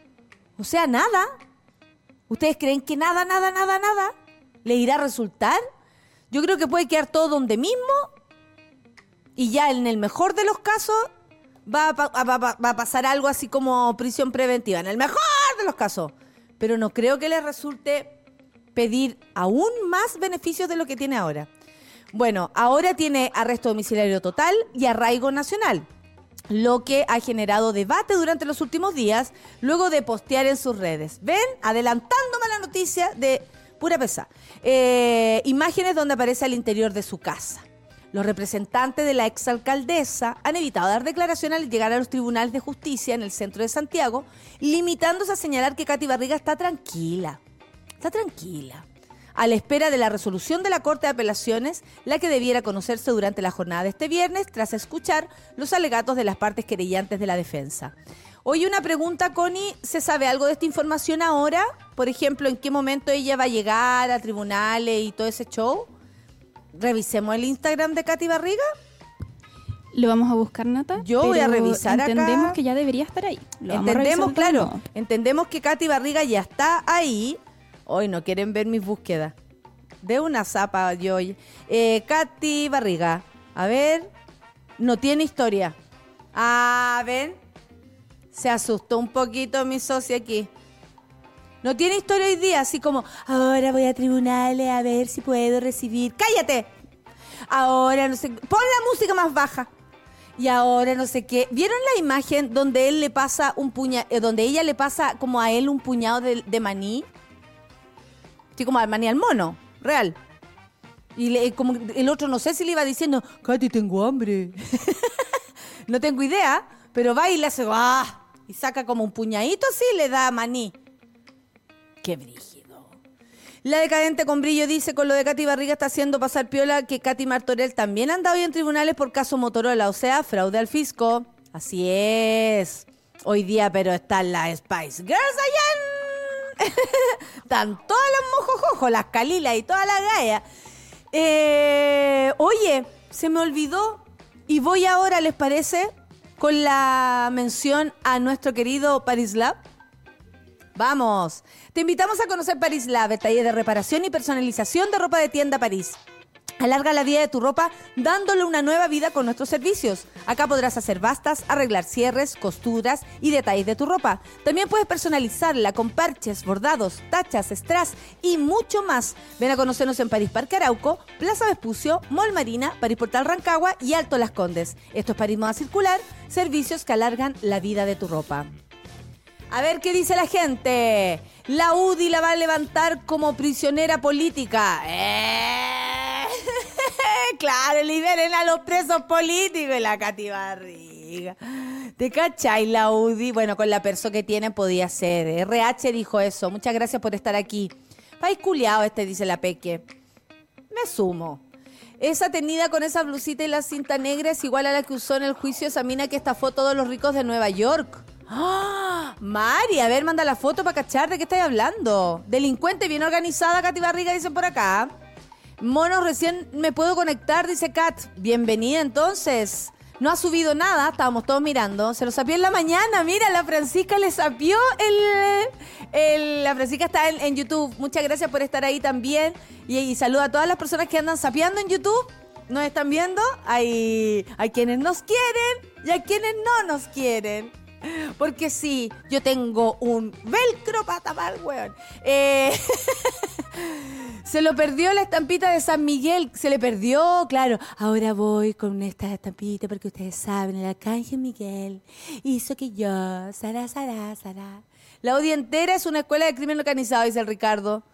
O sea, nada. ¿Ustedes creen que nada, nada, nada, nada le irá a resultar? Yo creo que puede quedar todo donde mismo. Y ya en el mejor de los casos va a, va, va, va a pasar algo así como prisión preventiva. En el mejor de los casos. Pero no creo que le resulte pedir aún más beneficios de lo que tiene ahora. Bueno, ahora tiene arresto domiciliario total y arraigo nacional, lo que ha generado debate durante los últimos días luego de postear en sus redes. ¿Ven? Adelantándome la noticia de pura pesa. Eh, imágenes donde aparece al interior de su casa. Los representantes de la exalcaldesa han evitado dar declaración al llegar a los tribunales de justicia en el centro de Santiago, limitándose a señalar que Katy Barriga está tranquila, está tranquila, a la espera de la resolución de la Corte de Apelaciones, la que debiera conocerse durante la jornada de este viernes, tras escuchar los alegatos de las partes querellantes de la defensa. Hoy una pregunta, Connie, ¿se sabe algo de esta información ahora? Por ejemplo, ¿en qué momento ella va a llegar a tribunales y todo ese show? Revisemos el Instagram de Katy Barriga. Lo vamos a buscar, Nata. Yo voy a pero revisar acá. Entendemos que ya debería estar ahí. Lo vamos a Entendemos, revisar de claro. nuevo. Entendemos que Katy Barriga ya está ahí. Hoy no quieren ver mis búsquedas. De una zapa yo. Eh, Katy Barriga. A ver. No tiene historia. A ver. Se asustó un poquito mi socia aquí. No tiene historia hoy día, así como, ahora voy a tribunales a ver si puedo recibir. ¡Cállate! Ahora no sé, pon la música más baja. Y ahora no sé qué. ¿Vieron la imagen donde él le pasa un puña, eh, donde ella le pasa como a él un puñado de, de maní? Sí, como al maní al mono, real. Y le, como el otro no sé si le iba diciendo, Katy, tengo hambre. No tengo idea, pero va y le hace, ¡ah! Y saca como un puñadito así y le da maní. ¡Qué brígido! La decadente con brillo dice, con lo de Katy Barriga está haciendo pasar piola que Katy Martorell también anda hoy en tribunales por caso Motorola, o sea, fraude al fisco. Así es. Hoy día, pero están las Spice Girls allá en... Están todas las mojojojos, las Calilas y todas las gallas. Eh, oye, se me olvidó y voy ahora, ¿les parece? Con la mención a nuestro querido Paris Lab. Vamos. Te invitamos a conocer Paris Lab, el taller de reparación y personalización de ropa de tienda París. Alarga la vida de tu ropa dándole una nueva vida con nuestros servicios. Acá podrás hacer bastas, arreglar cierres, costuras y detalles de tu ropa. También puedes personalizarla con parches, bordados, tachas, strass y mucho más. Ven a conocernos en París Parque Arauco, Plaza Vespucio, Mall Marina, París Portal Rancagua y Alto Las Condes. Esto es París Moda Circular, servicios que alargan la vida de tu ropa. A ver qué dice la gente. La U D I la va a levantar como prisionera política. ¡Eh! Claro, liberen a los presos políticos y la Katy Barriga. ¿Te cachai la U D I? Bueno, con la perso que tienen podía ser. R H dijo eso. Muchas gracias por estar aquí. País culiao este, dice la Peque. Me sumo. Esa tenida con esa blusita y la cinta negra es igual a la que usó en el juicio esa mina que estafó a todos los ricos de Nueva York. ¡Ah! Mari, a ver, manda la foto para cachar de qué estáis hablando. Delincuente bien organizada, Katy Barriga, dicen por acá. Mono, recién me puedo conectar, dice Kat. Bienvenida entonces. No ha subido nada, estábamos todos mirando. Se lo sapió en la mañana, mira, la Francisca le sapió el... el la Francisca está en, en YouTube. Muchas gracias por estar ahí también. Y, y saluda a todas las personas que andan sapeando en YouTube. ¿Nos están viendo? Hay, hay quienes nos quieren y hay quienes no nos quieren. Porque sí, yo tengo un velcro para tapar, weón. Eh, se lo perdió la estampita de San Miguel. Se le perdió, claro. Ahora voy con esta estampita porque ustedes saben, el arcángel Miguel hizo que yo, Sara, Sara, Sara. La odia entera es una escuela de crimen organizado, dice el Ricardo.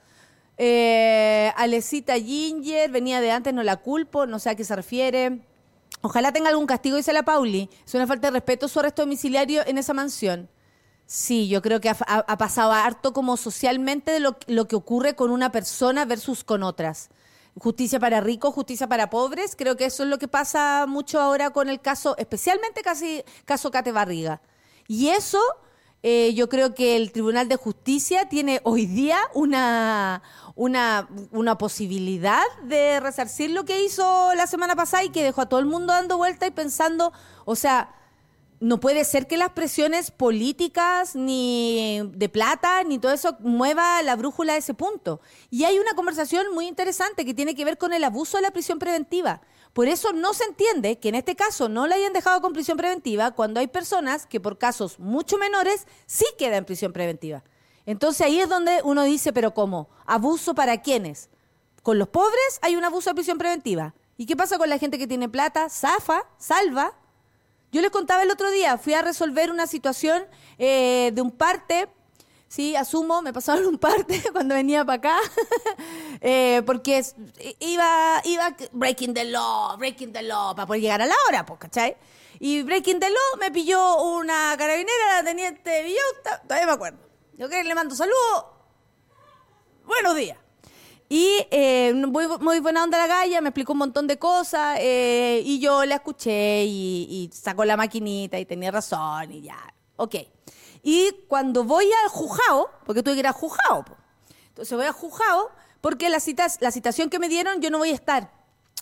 Eh, Alecita Ginger, venía de antes, no la culpo, no sé a qué se refiere. Ojalá tenga algún castigo, dice la Pauli. Es una falta de respeto su arresto domiciliario en esa mansión. Sí, yo creo que ha, ha, ha pasado harto como socialmente de lo, lo que ocurre con una persona versus con otras. Justicia para ricos, justicia para pobres. Creo que eso es lo que pasa mucho ahora con el caso, especialmente casi caso Katy Barriga. Y eso, eh, yo creo que el Tribunal de Justicia tiene hoy día una... Una, una posibilidad de resarcir lo que hizo la semana pasada y que dejó a todo el mundo dando vuelta y pensando, o sea, no puede ser que las presiones políticas, ni de plata, ni todo eso mueva la brújula a ese punto. Y hay una conversación muy interesante que tiene que ver con el abuso de la prisión preventiva. Por eso no se entiende que en este caso no la hayan dejado con prisión preventiva cuando hay personas que por casos mucho menores sí quedan en prisión preventiva. Entonces ahí es donde uno dice, pero ¿cómo? ¿Abuso para quiénes? Con los pobres hay un abuso de prisión preventiva. ¿Y qué pasa con la gente que tiene plata? Zafa, salva. Yo les contaba el otro día, fui a resolver una situación eh, de un parte, sí, asumo, me pasaron un parte cuando venía para acá, eh, porque iba, iba breaking the law, breaking the law, para poder llegar a la hora, pues, ¿cachai? Y breaking the law me pilló una carabinera, la teniente Villota, todavía me acuerdo. Yo que le mando saludos. Buenos días. Y eh, muy, muy buena onda la galla, me explicó un montón de cosas eh, y yo la escuché y, y sacó la maquinita y tenía razón y ya. Ok. Y cuando voy al juzgado, porque tuve que ir al juzgado, entonces voy al juzgado porque la, cita, la citación que me dieron yo no voy a estar.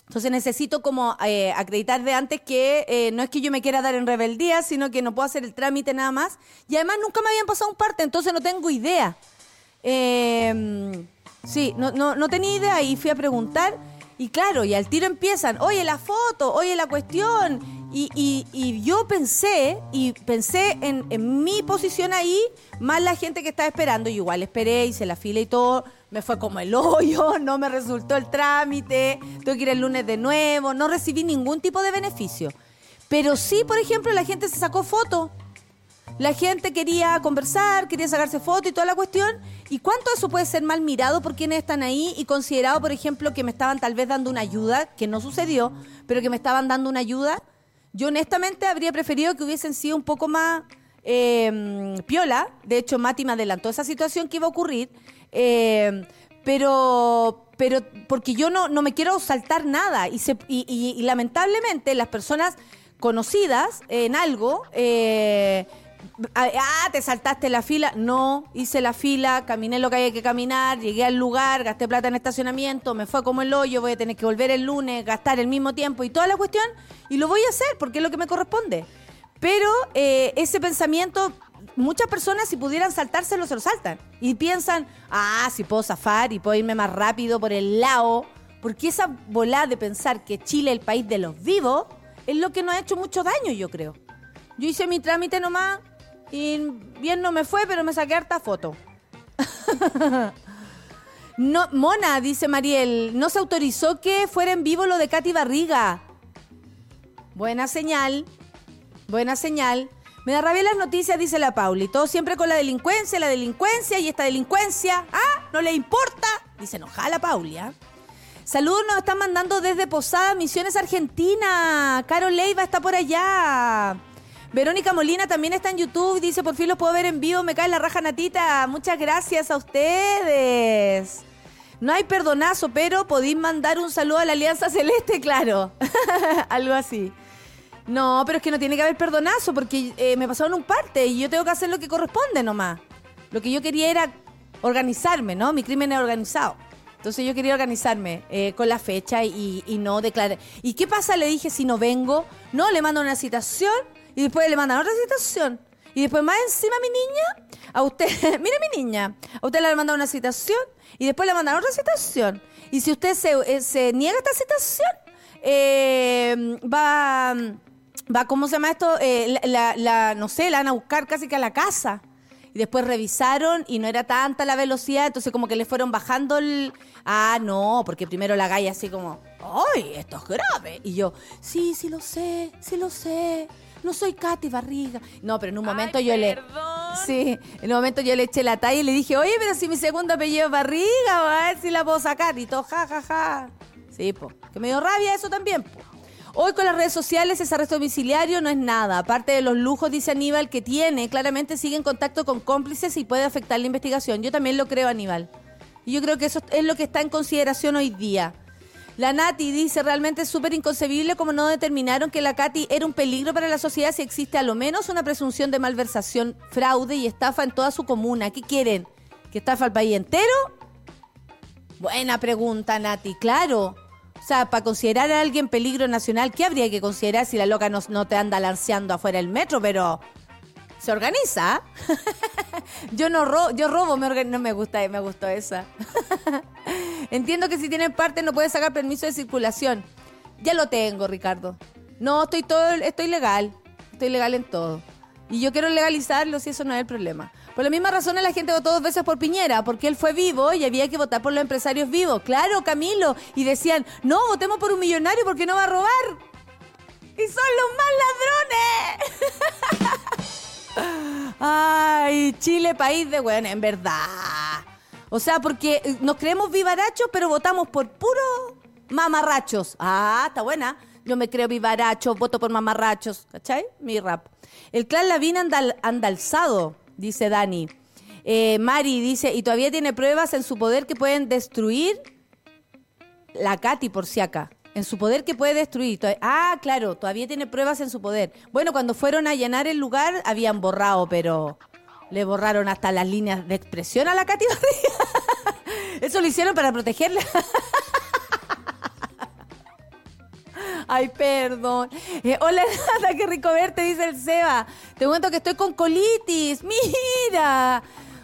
Entonces necesito como eh, acreditar de antes que eh, no es que yo me quiera dar en rebeldía, sino que no puedo hacer el trámite nada más. Y además nunca me habían pasado un parte, entonces no tengo idea. Eh, sí, no, no, no tenía idea y fui a preguntar. Y claro, y al tiro empiezan, oye, la foto, oye, la cuestión. Y, y, y yo pensé, y pensé en, en mi posición ahí, más la gente que estaba esperando. Y igual esperé, hice la fila y todo. Me fue como el hoyo, no me resultó el trámite, tuve que ir el lunes de nuevo, no recibí ningún tipo de beneficio. Pero sí, por ejemplo, la gente se sacó fotos. La gente quería conversar, quería sacarse fotos y toda la cuestión. ¿Y cuánto eso puede ser mal mirado por quienes están ahí y considerado, por ejemplo, que me estaban tal vez dando una ayuda, que no sucedió, pero que me estaban dando una ayuda? Yo honestamente habría preferido que hubiesen sido un poco más eh, piola. De hecho, Mati me adelantó esa situación que iba a ocurrir. Eh, pero pero porque yo no, no me quiero saltar nada. Y, se, y, y, y lamentablemente las personas conocidas en algo... Eh, Ah, te saltaste la fila. No, hice la fila, caminé lo que había que caminar, llegué al lugar, gasté plata en estacionamiento, me fue como el hoyo, voy a tener que volver el lunes, gastar el mismo tiempo y toda la cuestión, y lo voy a hacer porque es lo que me corresponde. Pero eh, ese pensamiento, muchas personas si pudieran saltárselo, se lo saltan. Y piensan, ah, si puedo zafar y puedo irme más rápido por el lado, porque esa volada de pensar que Chile es el país de los vivos es lo que nos ha hecho mucho daño, yo creo. Yo hice mi trámite nomás y bien no me fue, pero me saqué harta foto. No, Mona, dice Mariel, no se autorizó que fuera en vivo lo de Katy Barriga. Buena señal, buena señal. Me da rabia las noticias, dice la Pauli. Todo siempre con la delincuencia, la delincuencia y esta delincuencia. Ah, no le importa. Dice enojada la Pauli, ¿ah? Saludos nos están mandando desde Posada, Misiones, Argentina. Carol Leiva está por allá. Verónica Molina también está en YouTube. Dice, por fin los puedo ver en vivo. Me cae la raja, Natita. Muchas gracias a ustedes. No hay perdonazo, pero podéis mandar un saludo a la Alianza Celeste, claro. Algo así. No, pero es que no tiene que haber perdonazo porque eh, me pasaron un parte y yo tengo que hacer lo que corresponde nomás. Lo que yo quería era organizarme, ¿no? Mi crimen es organizado. Entonces yo quería organizarme eh, con la fecha y, y no declarar. ¿Y qué pasa? Le dije, si no vengo, no, le mando una citación. Y después le mandan otra citación. Y después más encima mi niña, a usted, mire mi niña, a usted le mandan una citación y después le mandan otra citación. Y si usted se, eh, se niega a esta citación, eh, va, va, ¿cómo se llama esto? Eh, la, la, la, no sé, la van a buscar casi que a la casa. Y después revisaron y no era tanta la velocidad, entonces como que le fueron bajando el... Ah, no, porque primero la galla así como, ¡ay, esto es grave! Y yo, sí, sí lo sé, sí lo sé. No soy Katy Barriga. No, pero en un momento Ay, yo perdón. le... Sí, en un momento yo le eché la talla y le dije, oye, pero si mi segundo apellido es Barriga, a ver si la puedo sacar. Y todo, ja, ja, ja. Sí, po. Que me dio rabia eso también, po. Hoy con las redes sociales ese arresto domiciliario no es nada. Aparte de los lujos, dice Aníbal, que tiene, claramente sigue en contacto con cómplices y puede afectar la investigación. Yo también lo creo, Aníbal. Y yo creo que eso es lo que está en consideración hoy día. La Nati dice, realmente es súper inconcebible como no determinaron que la Katy era un peligro para la sociedad si existe a lo menos una presunción de malversación, fraude y estafa en toda su comuna. ¿Qué quieren? ¿Que estafa al país entero? Buena pregunta, Nati, claro. O sea, para considerar a alguien peligro nacional, ¿qué habría que considerar si la loca no, no te anda lanceando afuera del metro? Pero se organiza. Yo no robo, yo robo, me organ... no me gusta, me gustó esa. Entiendo que si tienen parte no puedes sacar permiso de circulación. Ya lo tengo, Ricardo. No, estoy todo, estoy legal. Estoy legal en todo. Y yo quiero legalizarlo si eso no es el problema. Por la misma razón la gente votó dos veces por Piñera, porque él fue vivo y había que votar por los empresarios vivos. Claro, Camilo. Y decían, no, votemos por un millonario porque no va a robar. ¡Y son los más ladrones! Ay, Chile, país de bueno, en verdad. O sea, porque nos creemos vivarachos, pero votamos por puro mamarrachos. Ah, está buena. Yo me creo vivaracho, voto por mamarrachos. ¿Cachai? Mi rap. El clan Lavín anda, anda alzado, dice Dani. Eh, Mari dice, y todavía tiene pruebas en su poder que pueden destruir la Katy por si acá. En su poder que puede destruir. Ah, claro, todavía tiene pruebas en su poder. Bueno, cuando fueron a allanar el lugar, habían borrado, pero le borraron hasta las líneas de expresión a la Katy Barriga. Eso lo hicieron para protegerla. Ay, perdón. Eh, hola, Nata, qué rico verte, dice el Seba. Te cuento que estoy con colitis. Mira.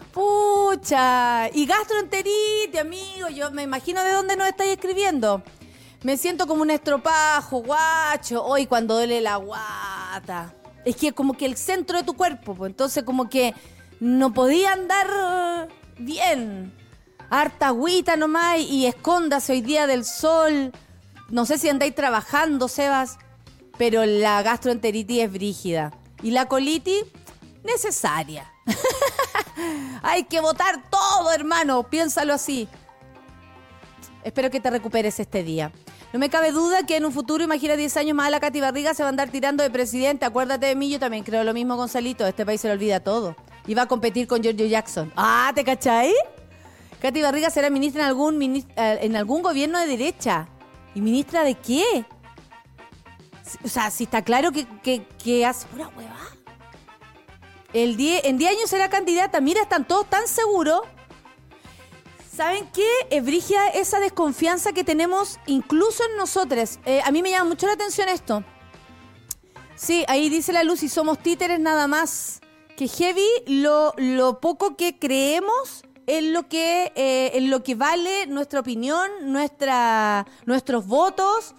Pucha. Y gastroenteritis, amigo. Yo me imagino de dónde nos estáis escribiendo. Me siento como un estropajo, guacho. Hoy cuando duele la guata. Es que es como que el centro de tu cuerpo, pues. Entonces como que no podía andar bien. Harta agüita nomás y escóndase hoy día del sol. No sé si andáis trabajando, Sebas, pero la gastroenteritis es brígida. Y la colitis, necesaria. Hay que botar todo, hermano. Piénsalo así. Espero que te recuperes este día. No me cabe duda que en un futuro, imagina diez años más, la Katy Barriga se va a andar tirando de presidente. Acuérdate de mí, yo también creo lo mismo, Gonzalito. Este país se le olvida todo. Y va a competir con Giorgio Jackson. Ah, ¿te cachai? Katy Barriga será ministra en algún, ministra, en algún gobierno de derecha. ¿Y ministra de qué? O sea, si está claro que, que, que hace pura hueva. El die, en diez años será candidata. Mira, están todos tan seguros. ¿Saben qué? Es brígida esa desconfianza que tenemos incluso en nosotros. Eh, a mí me llama mucho la atención esto. Sí, ahí dice la Luz, y somos títeres nada más. Que heavy lo, lo poco que creemos en lo que eh, en lo que vale nuestra opinión, nuestra nuestros votos.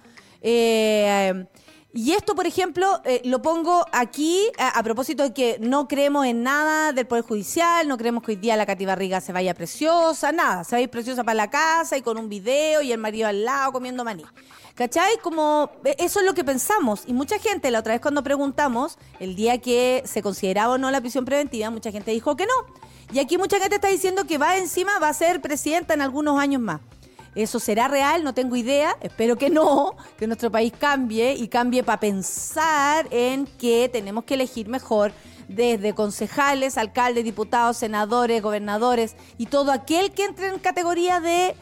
Eh, y esto, por ejemplo, eh, lo pongo aquí a, a propósito de que no creemos en nada del Poder Judicial, no creemos que hoy día la Katy Barriga se vaya preciosa, nada, se va a ir preciosa para la casa y con un video y el marido al lado comiendo maní. ¿Cachai? Como eso es lo que pensamos. Y mucha gente, la otra vez cuando preguntamos el día que se consideraba o no la prisión preventiva, mucha gente dijo que no. Y aquí mucha gente está diciendo que va encima, va a ser presidenta en algunos años más. ¿Eso será real? No tengo idea. Espero que no, que nuestro país cambie y cambie para pensar en que tenemos que elegir mejor desde concejales, alcaldes, diputados, senadores, gobernadores y todo aquel que entre en categoría de,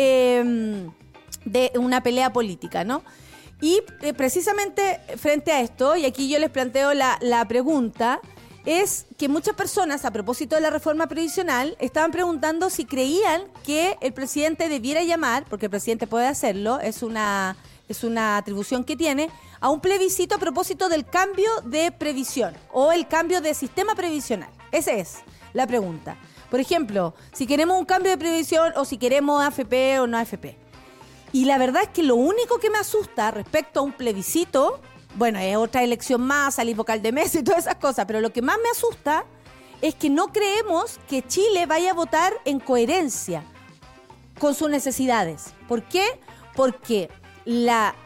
eh, de una pelea política, ¿no? Y eh, precisamente frente a esto, y aquí yo les planteo la, la pregunta, es que muchas personas, a propósito de la reforma previsional, estaban preguntando si creían que el presidente debiera llamar, porque el presidente puede hacerlo, es una, es una atribución que tiene, a un plebiscito a propósito del cambio de previsión o el cambio de sistema previsional. Esa es la pregunta. Por ejemplo, si queremos un cambio de previsión o si queremos A F P o no A F P. Y la verdad es que lo único que me asusta respecto a un plebiscito, bueno, es otra elección más, salir vocal de mesa y todas esas cosas, pero lo que más me asusta es que no creemos que Chile vaya a votar en coherencia con sus necesidades. ¿Por qué? Porque la,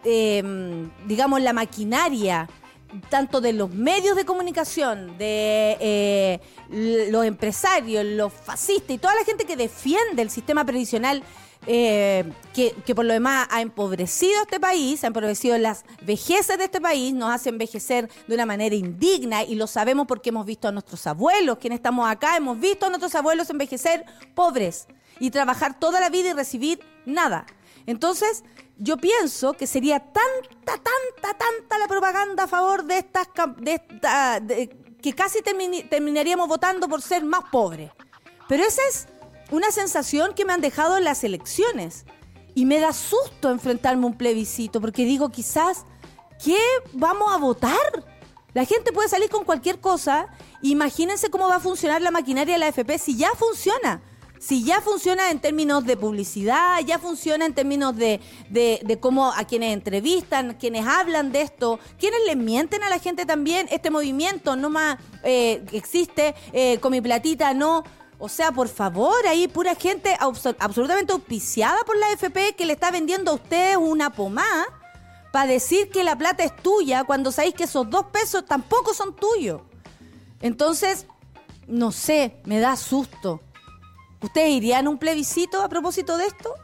eh, digamos, la maquinaria, tanto de los medios de comunicación, de eh, los empresarios, los fascistas y toda la gente que defiende el sistema previsional, Eh, que, que por lo demás ha empobrecido este país, ha empobrecido las vejeces de este país, nos hace envejecer de una manera indigna y lo sabemos porque hemos visto a nuestros abuelos, quienes estamos acá, hemos visto a nuestros abuelos envejecer pobres y trabajar toda la vida y recibir nada. Entonces, yo pienso que sería tanta, tanta, tanta la propaganda a favor de estas, de esta, de, que casi termin, terminaríamos votando por ser más pobres. Pero ese es una sensación que me han dejado en las elecciones. Y me da susto enfrentarme a un plebiscito, porque digo, quizás, ¿qué vamos a votar? La gente puede salir con cualquier cosa. Imagínense cómo va a funcionar la maquinaria de la A F P si ya funciona. Si ya funciona en términos de publicidad, ya funciona en términos de, de, de cómo a quienes entrevistan, quienes hablan de esto, quienes le mienten a la gente también. Este movimiento no más eh, existe, eh, con mi platita no... O sea, por favor, hay pura gente abs- absolutamente auspiciada por la A F P que le está vendiendo a ustedes una pomada para decir que la plata es tuya cuando sabéis que esos dos pesos tampoco son tuyos. Entonces, no sé, me da susto. ¿Ustedes irían a un plebiscito a propósito de esto?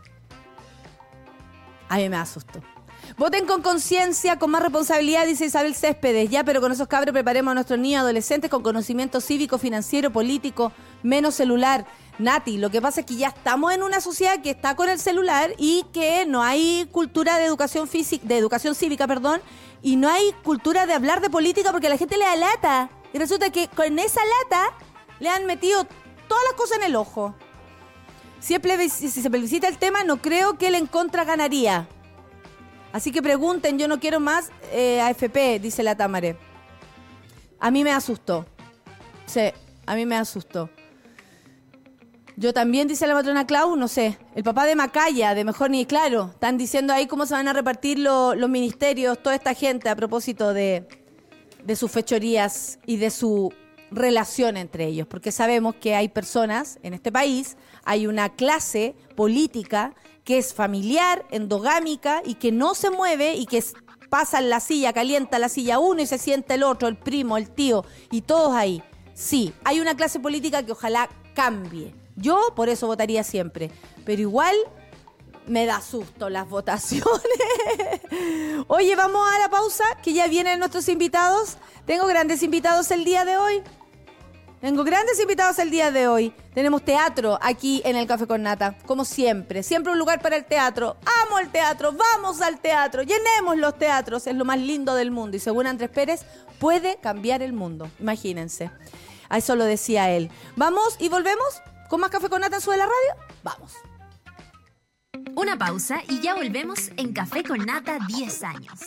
A mí me da susto. Voten con conciencia, con más responsabilidad, dice Isabel Céspedes. Ya, pero con esos cabros preparemos a nuestros niños y adolescentes con conocimiento cívico, financiero, político, menos celular. Nati, lo que pasa es que ya estamos en una sociedad que está con el celular y que no hay cultura de educación física, de educación cívica, perdón, y no hay cultura de hablar de política porque a la gente le da lata. Y resulta que con esa lata le han metido todas las cosas en el ojo. Si, es plebic- si se plebiscita el tema, no creo que el en contra ganaría. Así que pregunten, yo no quiero más eh, A F P, dice la Tamare. A mí me asustó. Sí, a mí me asustó. Yo también, dice la matrona Clau, no sé. El papá de Macaya, de Mejor Ni Claro. Están diciendo ahí cómo se van a repartir lo, los ministerios, toda esta gente, a propósito de, de sus fechorías y de su relación entre ellos. Porque sabemos que hay personas en este país, hay una clase política que es familiar, endogámica y que no se mueve y que pasa en la silla, calienta la silla uno y se siente el otro, el primo, el tío, y todos ahí. Sí, hay una clase política que ojalá cambie. Yo por eso votaría siempre, pero igual me da susto las votaciones. Oye, vamos a la pausa, que ya vienen nuestros invitados. Tengo grandes invitados el día de hoy. Tengo grandes invitados el día de hoy. Tenemos teatro aquí en el Café con Nata, como siempre. Siempre un lugar para el teatro. Amo el teatro, vamos al teatro, llenemos los teatros. Es lo más lindo del mundo y según Andrés Pérez, puede cambiar el mundo. Imagínense. A eso lo decía él. Vamos y volvemos con más Café con Nata en Sube la Radio. Vamos. Una pausa y ya volvemos en Café con Nata diez años.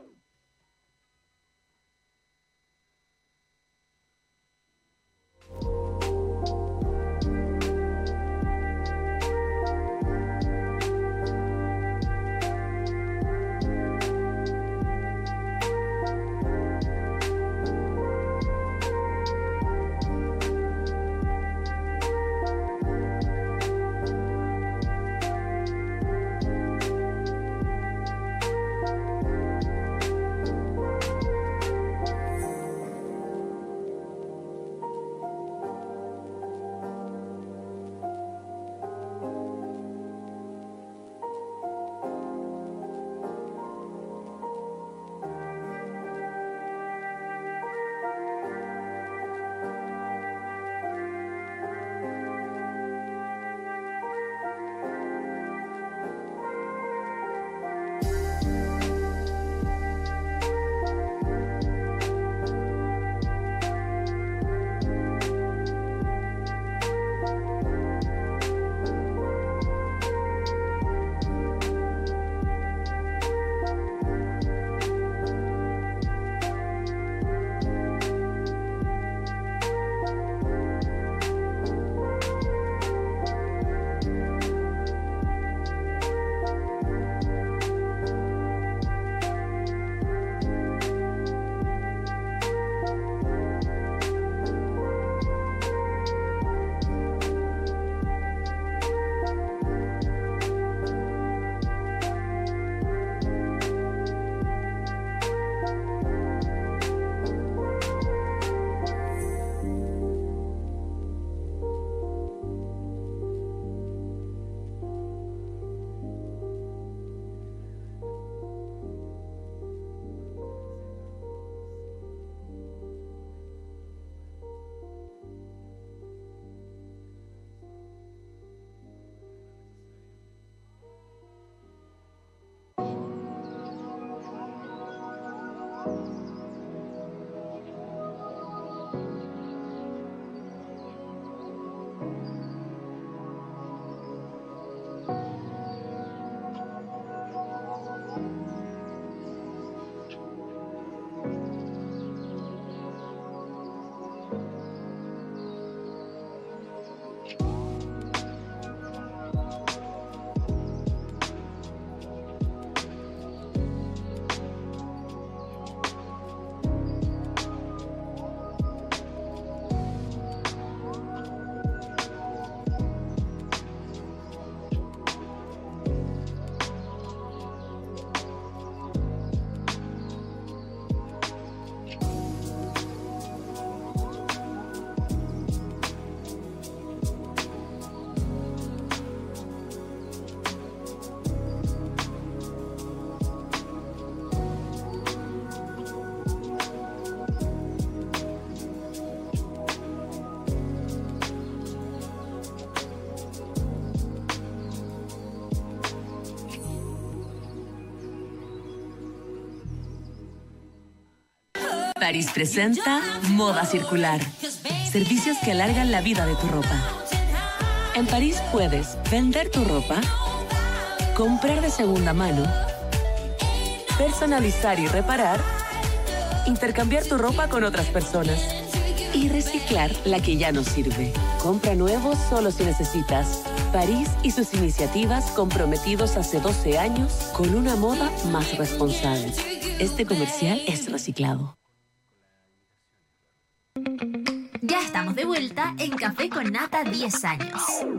París presenta Moda Circular. Servicios que alargan la vida de tu ropa. En París puedes vender tu ropa, comprar de segunda mano personalizar y reparar, intercambiar tu ropa con otras personas y reciclar la que ya no sirve. Compra nuevo solo si necesitas. París y sus iniciativas comprometidos hace doce años con una moda más responsable. Este comercial es reciclado. Ya estamos de vuelta en Café con Nata diez años.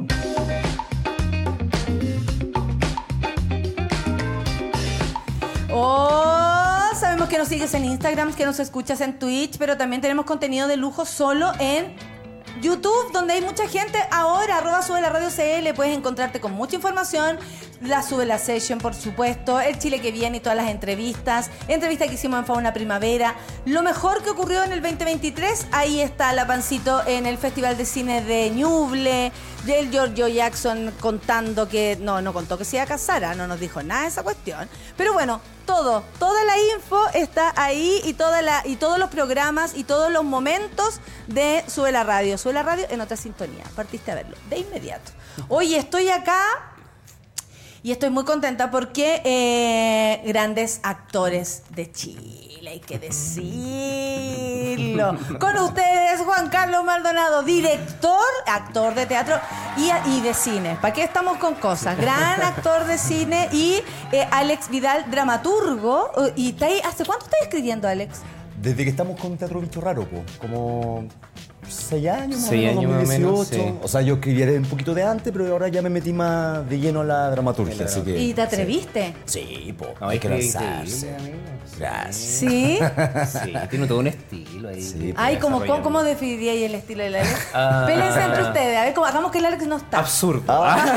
Oh, sabemos que nos sigues en Instagram, que nos escuchas en Twitch, pero también tenemos contenido de lujo solo en YouTube, donde hay mucha gente ahora, arroba Sube la Radio C L, puedes encontrarte con mucha información, la Sube la Session, por supuesto, el Chile que viene y todas las entrevistas, entrevista que hicimos en Fauna Primavera, lo mejor que ocurrió en el veinte veintitrés, ahí está la Pancito en el Festival de Cine de Ñuble, el Giorgio Jackson contando que, no, no contó que se iba a casar, ¿ah? No nos dijo nada de esa cuestión, pero bueno, todo, toda la info está ahí y, toda la, y todos los programas y todos los momentos de Sube la Radio. Sube la Radio en otra sintonía. Partiste a verlo de inmediato. Oye, estoy acá y estoy muy contenta porque eh, grandes actores de Chile, hay que decirlo. Con ustedes, Juan Carlos Maldonado, director, actor de teatro y, y de cine. ¿Para qué estamos con cosas? Gran actor de cine y eh, Alex Vidal, dramaturgo. ¿Y está ahí, hace cuánto estás escribiendo, Alex? Desde que estamos con Teatro Bicho Raro, po, como seis años más o Seis menos, años dos mil dieciocho. más o menos, sí. O sea, yo escribía un poquito de antes, pero ahora ya me metí más de lleno a la dramaturgia. Así que, ¿Y te atreviste? Sí, po, No, hay es que que lanzarse. increíble, amigo. Gracias. ¿Sí? Sí, tiene todo un estilo ahí. Sí, Ay, ¿cómo, ¿cómo, desarrollando. ¿cómo definiríais el estilo del Alex? Ah. Pélense entre ustedes, a ver, cómo, hagamos que el Alex no está. Absurdo.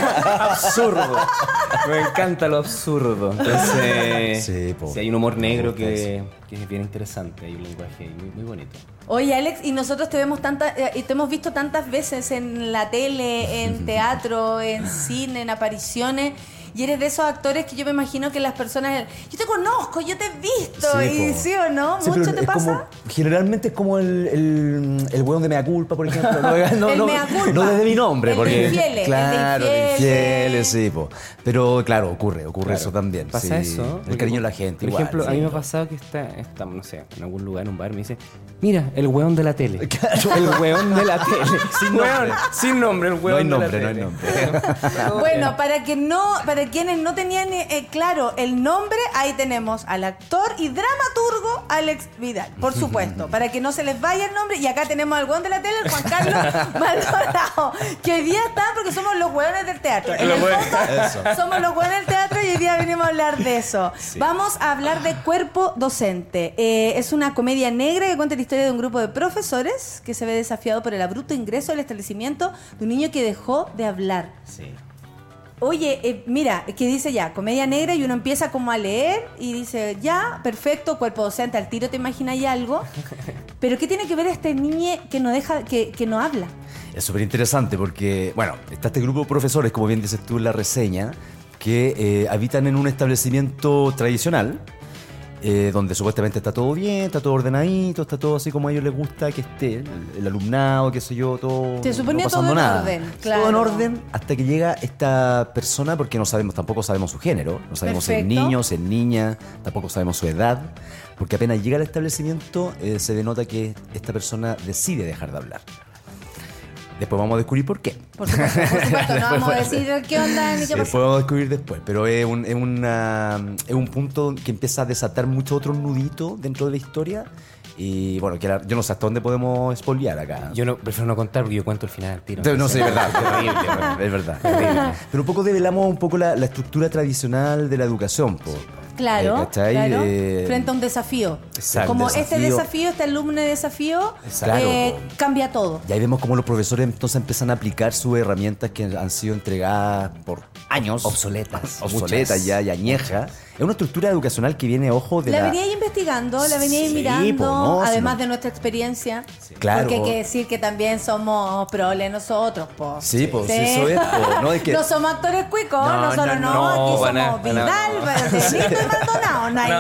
Absurdo. Me encanta lo absurdo. Entonces, Sí, po. sí, hay un humor negro Me gusta que, que es bien interesante. Hay un lenguaje muy, muy bonito. Oye, Alex, y nosotros te vemos tantas, eh, y te hemos visto tantas veces en la tele, en teatro, en cine, en apariciones, y eres de esos actores que yo me imagino que las personas, yo te conozco, yo te he visto, y po. sí o no, Sí, mucho pero te es pasa. como- generalmente es como el, el, el hueón de Mea Culpa, por ejemplo. No, no, El no, Mea Culpa. no desde mi nombre, El de porque. infieles, el de claro, de infieles. infieles, sí, po. Pero claro, ocurre, ocurre Claro. eso también. Pasa sí. eso. El porque, cariño de la gente, Por igual. ejemplo, sí. a mí me ha pasado que está, está, no sé, en algún lugar, en un bar, me dice, mira, el hueón de la tele. El hueón de la tele. Sin nombre. Sin nombre, el No hueón hay de la nombre, no hay tele. nombre. Bueno, para que no, para quienes no tenían eh, claro el nombre, ahí tenemos al actor y dramaturgo Alex Vidal, por supuesto, para que no se les vaya el nombre. Y acá tenemos al hueón de la tele, el Juan Carlos Maldonado, que hoy día está porque somos los hueones del teatro. En el fondo, Eso. somos los hueones del teatro y hoy día venimos a hablar de eso. Vamos a hablar de Cuerpo Docente. Eh, es una comedia negra que cuenta la historia de un grupo de profesores que se ve desafiado por el abrupto ingreso al establecimiento de un niño que dejó de hablar. Sí. Oye, eh, mira, que dice ya, comedia negra y uno empieza como a leer y dice, ya, perfecto, Cuerpo Docente, al tiro te imaginas ahí algo. Pero ¿qué tiene que ver este niño que no deja, que, que no habla? Es súper interesante porque, bueno, está este grupo de profesores, como bien dices tú en la reseña, que eh, habitan en un establecimiento tradicional, eh, donde supuestamente está todo bien, está todo ordenadito, está todo así como a ellos les gusta que esté, el, el alumnado, qué sé yo, todo. Se suponía no pasando todo en nada. orden, claro. Todo en orden, hasta que llega esta persona, porque no sabemos, tampoco sabemos su género, no sabemos si es Perfecto. niño, si es niña, tampoco sabemos su edad, porque apenas llega al establecimiento eh, se denota que esta persona decide dejar de hablar. Después vamos a descubrir por qué. Por supuesto, por supuesto, no Después vamos a fue- decir qué onda ni qué Sí, pasó. podemos descubrir después, pero es un, es, una, es un punto que empieza a desatar muchos otros nuditos dentro de la historia. Y bueno, que la- yo no sé hasta dónde podemos spoilear acá. Yo no, prefiero no contar porque yo cuento el final al tiro. No, no sé, es verdad, Terrible, es verdad, bueno. es verdad. Terrible. Pero un poco develamos un poco la, la estructura tradicional de la educación, po. Claro, Eh, ¿cachai? claro. Eh, Frente a un desafío. Exacto. Como Desafío. este desafío, este alumno de desafío, Exacto. eh, cambia todo. Y ahí vemos cómo los profesores entonces empiezan a aplicar sus herramientas que han sido entregadas por años. Obsoletas. Obsoletas muchas. ya, y añejas. Es una estructura educacional que viene, ojo, de La la... venía investigando, la venía Sí, mirando, po, no, además sí, no. de nuestra experiencia. Claro. Porque hay que decir que también somos proles nosotros, po. Sí, pues eso es, po. No, es que... No somos actores cuicos, No, nosotros no, no, no, aquí para somos nada, Vidal, para Benito y Maldonado, no hay,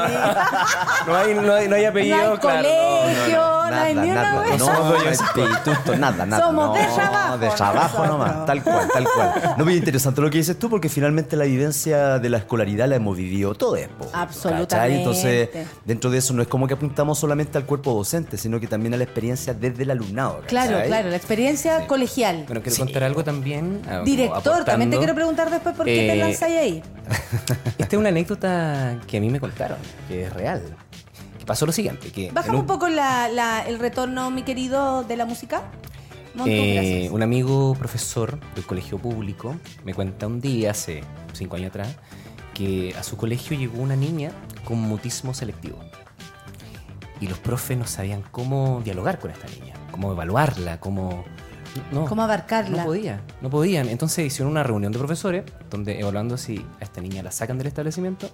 No hay, no hay, no hay apellido, no hay claro. colegio, no, hay Nada, ni una nada, vez. no, no hay instituto, nada, nada. Somos de no, trabajo de trabajo nosotros. nomás, tal cual, tal cual. No, muy interesante lo que dices tú, porque finalmente la vivencia de la escolaridad la hemos vivido todos. todos. po, Absolutamente. ¿cachai? Entonces, dentro de eso no es como que apuntamos solamente al cuerpo docente, sino que también a la experiencia desde el alumnado. ¿cachai? Claro, claro, la experiencia colegial. Bueno, quiero Sí. contar algo también. ah, como Director, también te aportando. quiero preguntar después por qué te Eh, lanzáis ahí. Esta es una anécdota que a mí me contaron, que es real. Que pasó lo siguiente, que Bájame en un- un poco la, la- el retorno, mi querido, de la música. Montón, Eh, gracias. un amigo profesor del colegio público me cuenta un día, hace cinco años atrás, que a su colegio llegó una niña con mutismo selectivo. Y los profes no sabían cómo dialogar con esta niña, cómo evaluarla, cómo... No, ¿Cómo abarcarla? No podía, no podían. Entonces hicieron una reunión de profesores donde evaluando si a esta niña la sacan del establecimiento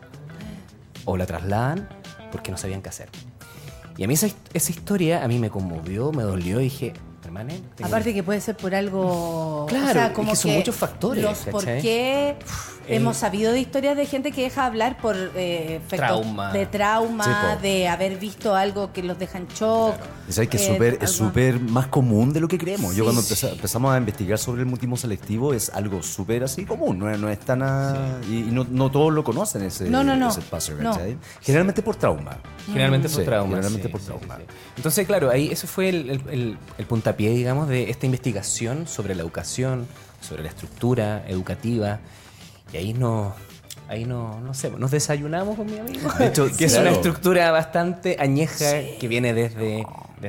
o la trasladan porque no sabían qué hacer. Y a mí esa, esa historia a mí me conmovió, me dolió y dije, hermano... tengo- Aparte que puede ser por algo... Claro, o sea, es como que son muchos factores, Los por ¿cachai? qué... el- Hemos sabido de historias de gente que deja hablar por eh, efectos Trauma. de trauma, Sí, po. de haber visto algo que los deja en shock. Y sabes que es eh, súper algo- es súper más común de lo que creemos. Sí. Yo cuando empeza- empezamos a investigar sobre el mutismo selectivo es algo súper así común, no es, no es tan... a- y, y no, no todos lo conocen ese, No, no, no. ese espacio, No. ¿cachai? Generalmente por trauma. Generalmente por Sí, trauma. generalmente sí, por sí, trauma. sí, sí. Entonces, claro, ahí eso fue el, el- el- el puntapié, digamos, de esta investigación sobre la educación, sobre la estructura educativa. Y ahí no, ahí no, no sé, nos desayunamos con mi amigo. De hecho, que es claro. una estructura bastante añeja que viene desde,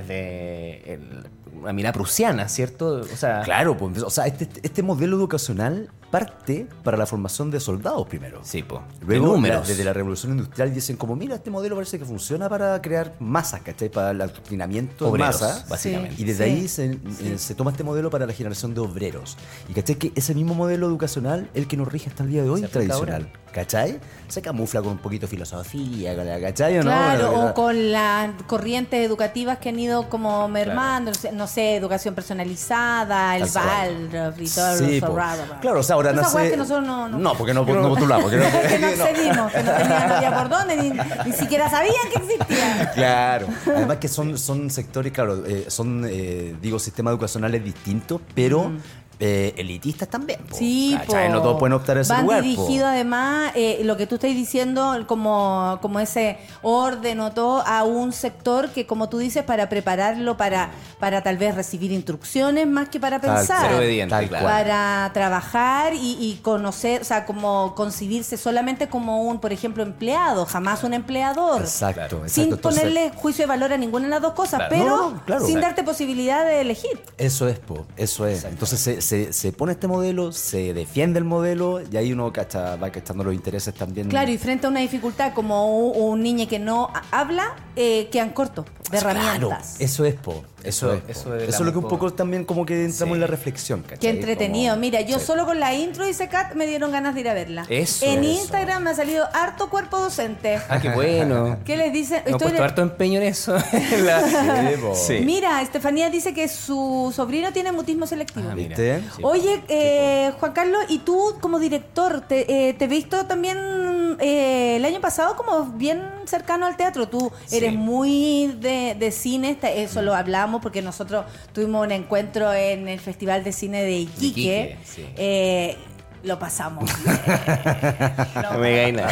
desde el- una mirada prusiana, ¿cierto? O sea, Claro, pues, o sea, este, este modelo educacional parte para la formación de soldados primero. sí, po, de Luego, números. la- desde la revolución industrial dicen como, mira, este modelo parece que funciona para crear masas, ¿cachai? Para el adoctrinamiento de Obreros, masas. básicamente. Y desde Sí, ahí se, eh, se toma este modelo para la generación de obreros. Y ¿cachai? Que ese mismo modelo educacional el que nos rige hasta el día de hoy Se aplica tradicional. ¿Cachai? Se camufla con un poquito de filosofía, ¿cachai? ¿O no? Claro, La- la- o con las corrientes educativas que han ido como mermando, no sé- no sé, educación personalizada, el Tal cual. Waldorf y todo Sí, eso. po. raro, raro. Claro, o sea, ahora Esas nace... weas que nosotros no- no- porque no, no postulamos. Porque no, que no accedimos, que no tenían no había por dónde, ni, ni siquiera sabían que existían. Claro. Además que son, son sectores, claro, eh, son, eh, digo, sistemas educacionales distintos, pero eh, elitistas también. po, Sí, ¿cachai? po. No todos pueden optar a ese Van lugar. po. dirigidos además, eh, lo que tú estás diciendo, como, como ese orden o todo, a un sector que, como tú dices, para prepararlo, para, para tal vez recibir instrucciones más que para Tal pensar. cual, Ser obediente, tal claro. cual. Para trabajar y, y conocer, o sea, como concebirse solamente como un, por ejemplo, empleado, jamás un empleador. Exacto, exacto. Sin Entonces, ponerle juicio de valor a ninguna de las dos cosas, Claro. pero No, no, claro. sin Exacto. darte posibilidad de elegir. Eso es, po, eso es. Entonces se, se, se pone este modelo, se defiende el modelo y ahí uno cacha, va cachando los intereses también. Claro, y frente a una dificultad como un, un niño que no ha- habla, eh, quedan cortos de Claro, herramientas. eso es, po. Eso, Eso- es, po. eso Eso, de es la lo que un moco- poco también como que entramos Sí. en la reflexión, ¿cachai? Qué entretenido. Como- Mira, yo sí. solo con la intro, dice Kat, me dieron ganas de ir a verla. Eso, en eso. Instagram me ha salido harto cuerpo docente. Ah, qué bueno. ¿Qué les dicen? No he Estoy puesto le- harto empeño en eso. La- Sí, po. Sí. Mira, Estefanía dice que su sobrino tiene mutismo selectivo. Ah, mira. ¿Viste? Sí, Oye, eh, Juan Carlos, ¿y tú como director, te, eh, te he visto también eh, el año pasado como bien cercano al teatro? Tú eres Sí. muy de, de cine, te- eso lo hablamos porque nosotros tuvimos un encuentro en el Festival de Cine de Iquique. Iquique, sí. Eh, lo pasamos bien. Lo No me gaina.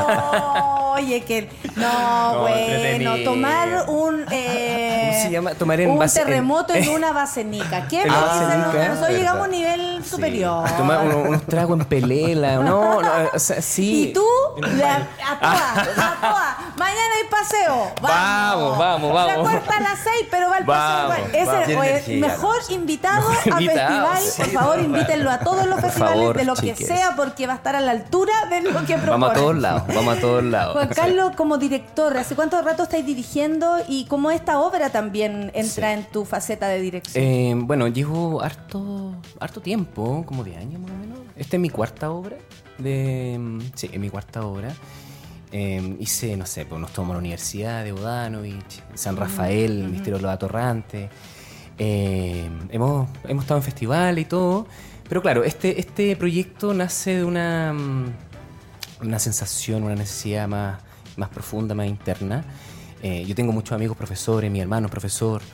No, oye, que no, No, bueno, entretenido. tomar un eh, ¿Cómo se llama? Tomar en un base- en- terremoto en, una basenica. ¿Qué En me la dicen? basenica, Nosotros llegamos a un verdad. nivel superior. Tomar unos, unos tragos en pelela. No, no, o sea, sí. Y tú, la, a toa, a toa. Mañana hay paseo. Vamos, vamos, vamos. La cuarta a las seis, pero va al Vamos, paseo. Ese vamos. oye, Tiene energía, mejor invitado Mejor a invitado, festival. sí, Por favor, no, invítenlo a todos los festivales favor, de lo que chiques. sea, porque va a estar a la altura de lo que propone. Vamos a todos lados, vamos a todos lados. Juan Carlos, como director, ¿hace cuánto rato estáis dirigiendo y cómo esta obra también entra Sí. en tu faceta de dirección? Eh, bueno, llevo harto, harto tiempo, como diez años más o menos. Esta es mi cuarta obra. De, sí, es mi cuarta obra. Eh, hice, no sé, pues nos tomamos la Universidad de Bodanovich, San Rafael, el Misterio de los Atorrantes. Eh, hemos, hemos estado en festivales y todo. Pero claro, este, este proyecto nace de una, mm, una sensación, una necesidad más, más profunda, más interna. Eh, yo tengo muchos amigos profesores, mi hermano es profesor.